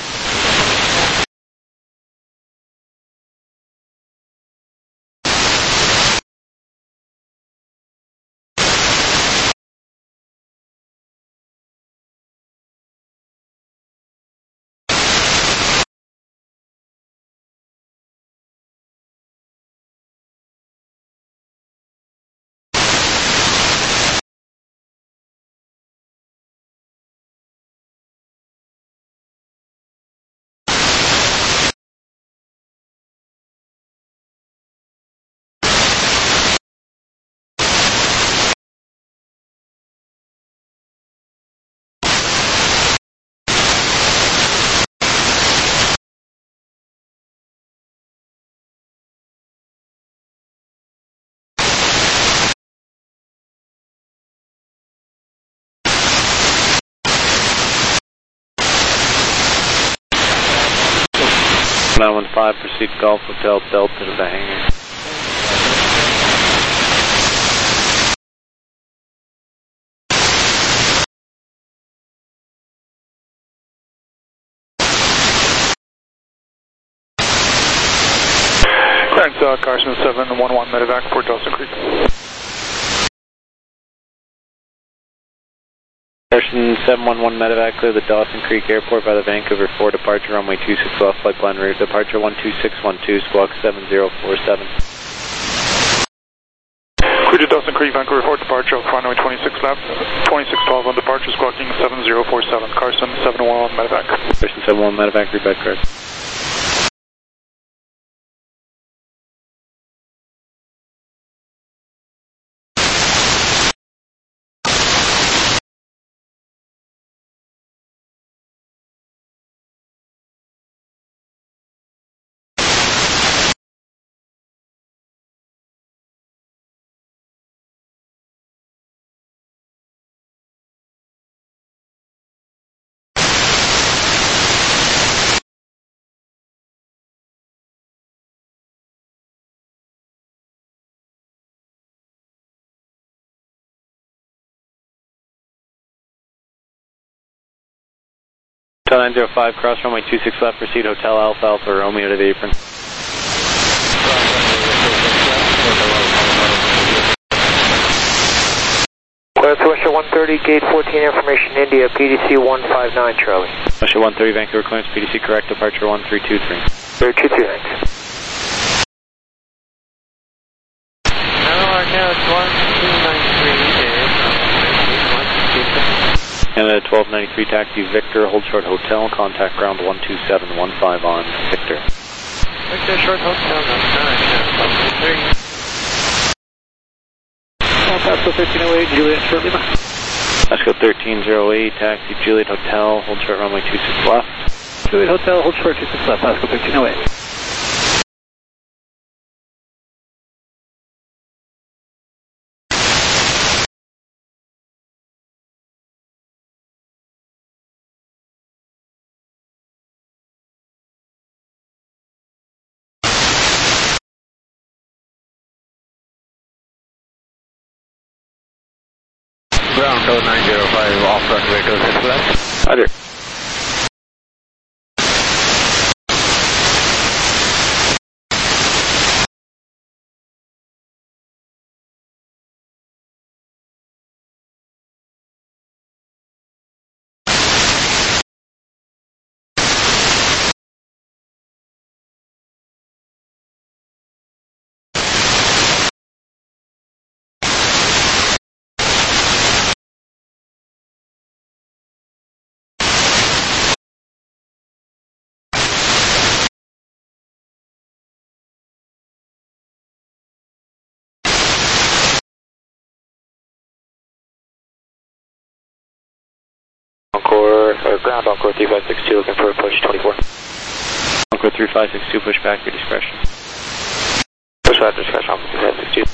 nine one five, proceed Golf Hotel Delta to the hangar. Clearance uh, Carson seven one one medevac for Dawson Creek. Carson seven one one medevac, clear the Dawson Creek Airport by the Vancouver four, departure runway two six left, flight plan route, departure one two six one two, squawk seven zero four seven. Clear to Dawson Creek, Vancouver four, departure of runway twenty-six left, twenty-six twelve on departure, squawking seven zero four seven, Carson seven one one medevac. Carson seven one one medevac, read back correct. nine zero five, cross runway two six left, proceed Hotel Alpha Alpha Romeo to the apron. Clear to Russia one thirty, gate fourteen, information India, P D C one five nine, Charlie. Russia one thirty, Vancouver clearance, P D C correct, departure one three two three. three two two, thanks. Canada twelve ninety-three, taxi Victor, hold short hotel, contact ground one two seven one five on Victor. Victor, short hotel, nine three. Pasco thirteen oh eight, Juliet, short Lima. Pasco thirteen oh eight, taxi Juliet Hotel, hold short runway two six left. Juliet Hotel, hold short two six left, Pasco thirteen oh eight. Ground oh nine zero five, off runway two six left. Roger. Encore, or ground Encore three five six two, looking for a push twenty-four. Encore three five six two, push back your discretion. Push back discretion, Encore three five six two.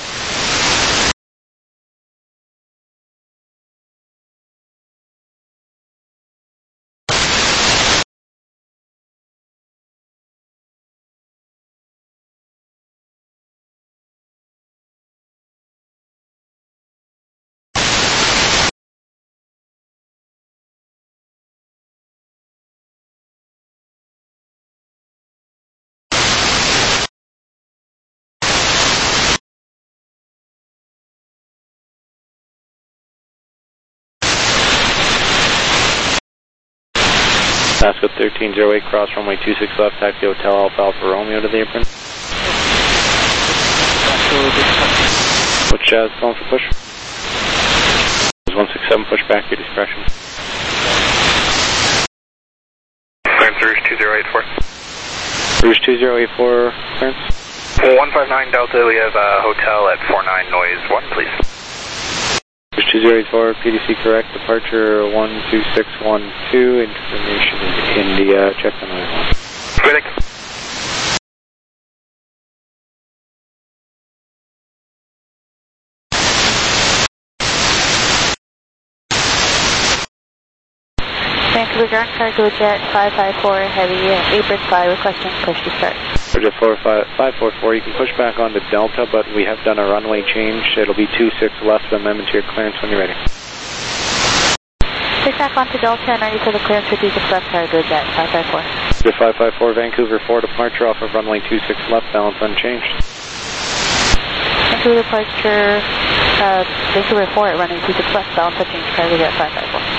Pasco thirteen oh eight, cross runway two six left, taxi Hotel Alpha Alpha Romeo to the apron. Which Jazz going for push? one six seven, push back your discretion. Clearance Rouge two zero eight four. Rouge two zero eight four, clearance. one five nine Delta, we have a hotel at four nine noise one, please. Rouge two zero eight four, P D C correct, departure one two six one two, information is India, check the noise one. Critic. Vancouver Ground Cargo Jet five five four Heavy, apron five, requesting push to start. Roger four five four four, you can push back onto Delta, but we have done a runway change. It'll be two six left, amendment to your clearance when you're ready. Push back onto Delta and ready for the clearance for two six left Cargo Jet five five four. Roger five five four, Vancouver four, departure off of runway two six left, balance unchanged. Vancouver departure, uh, Vancouver four at runway two six left, balance unchanged, Cargo Jet five five four.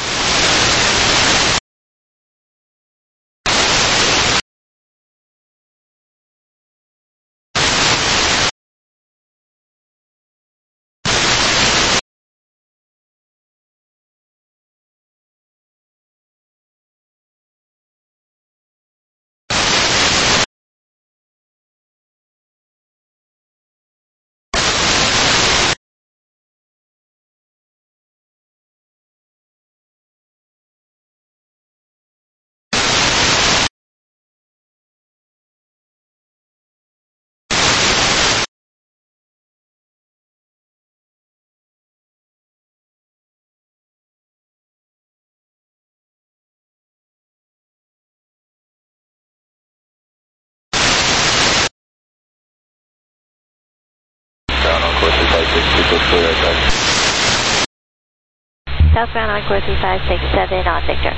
Southbound Encore three five six seven on Victor.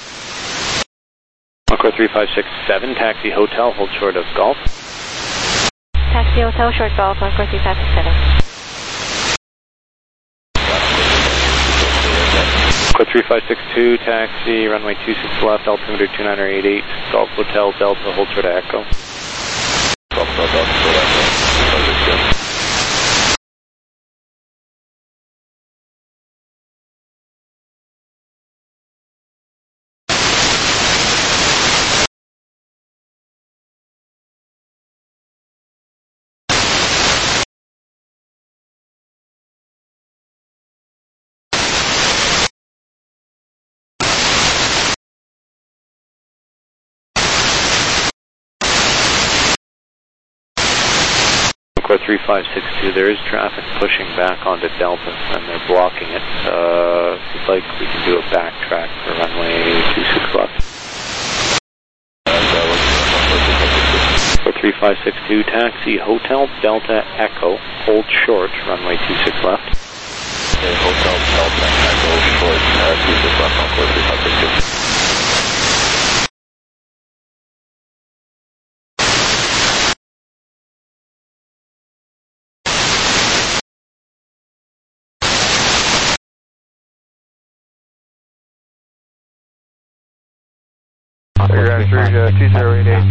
Encore three five six seven, taxi Hotel, hold short of Golf. Taxi Hotel, short Golf, Encore three five six seven. Encore three five six two, taxi, runway two six left, altimeter two nine eight eight, Golf Hotel, Delta, hold short of Echo. Golf Hotel, Delta, three five six two, there is traffic pushing back onto Delta and they're blocking it. Uh, if you'd like, we can do a backtrack for runway two six left. For three five six two, taxi Hotel Delta Echo, hold short, runway two six left. Okay, Hotel Delta Echo, short, uh, two six left, on course three five six two. Rouge two zero eight eight.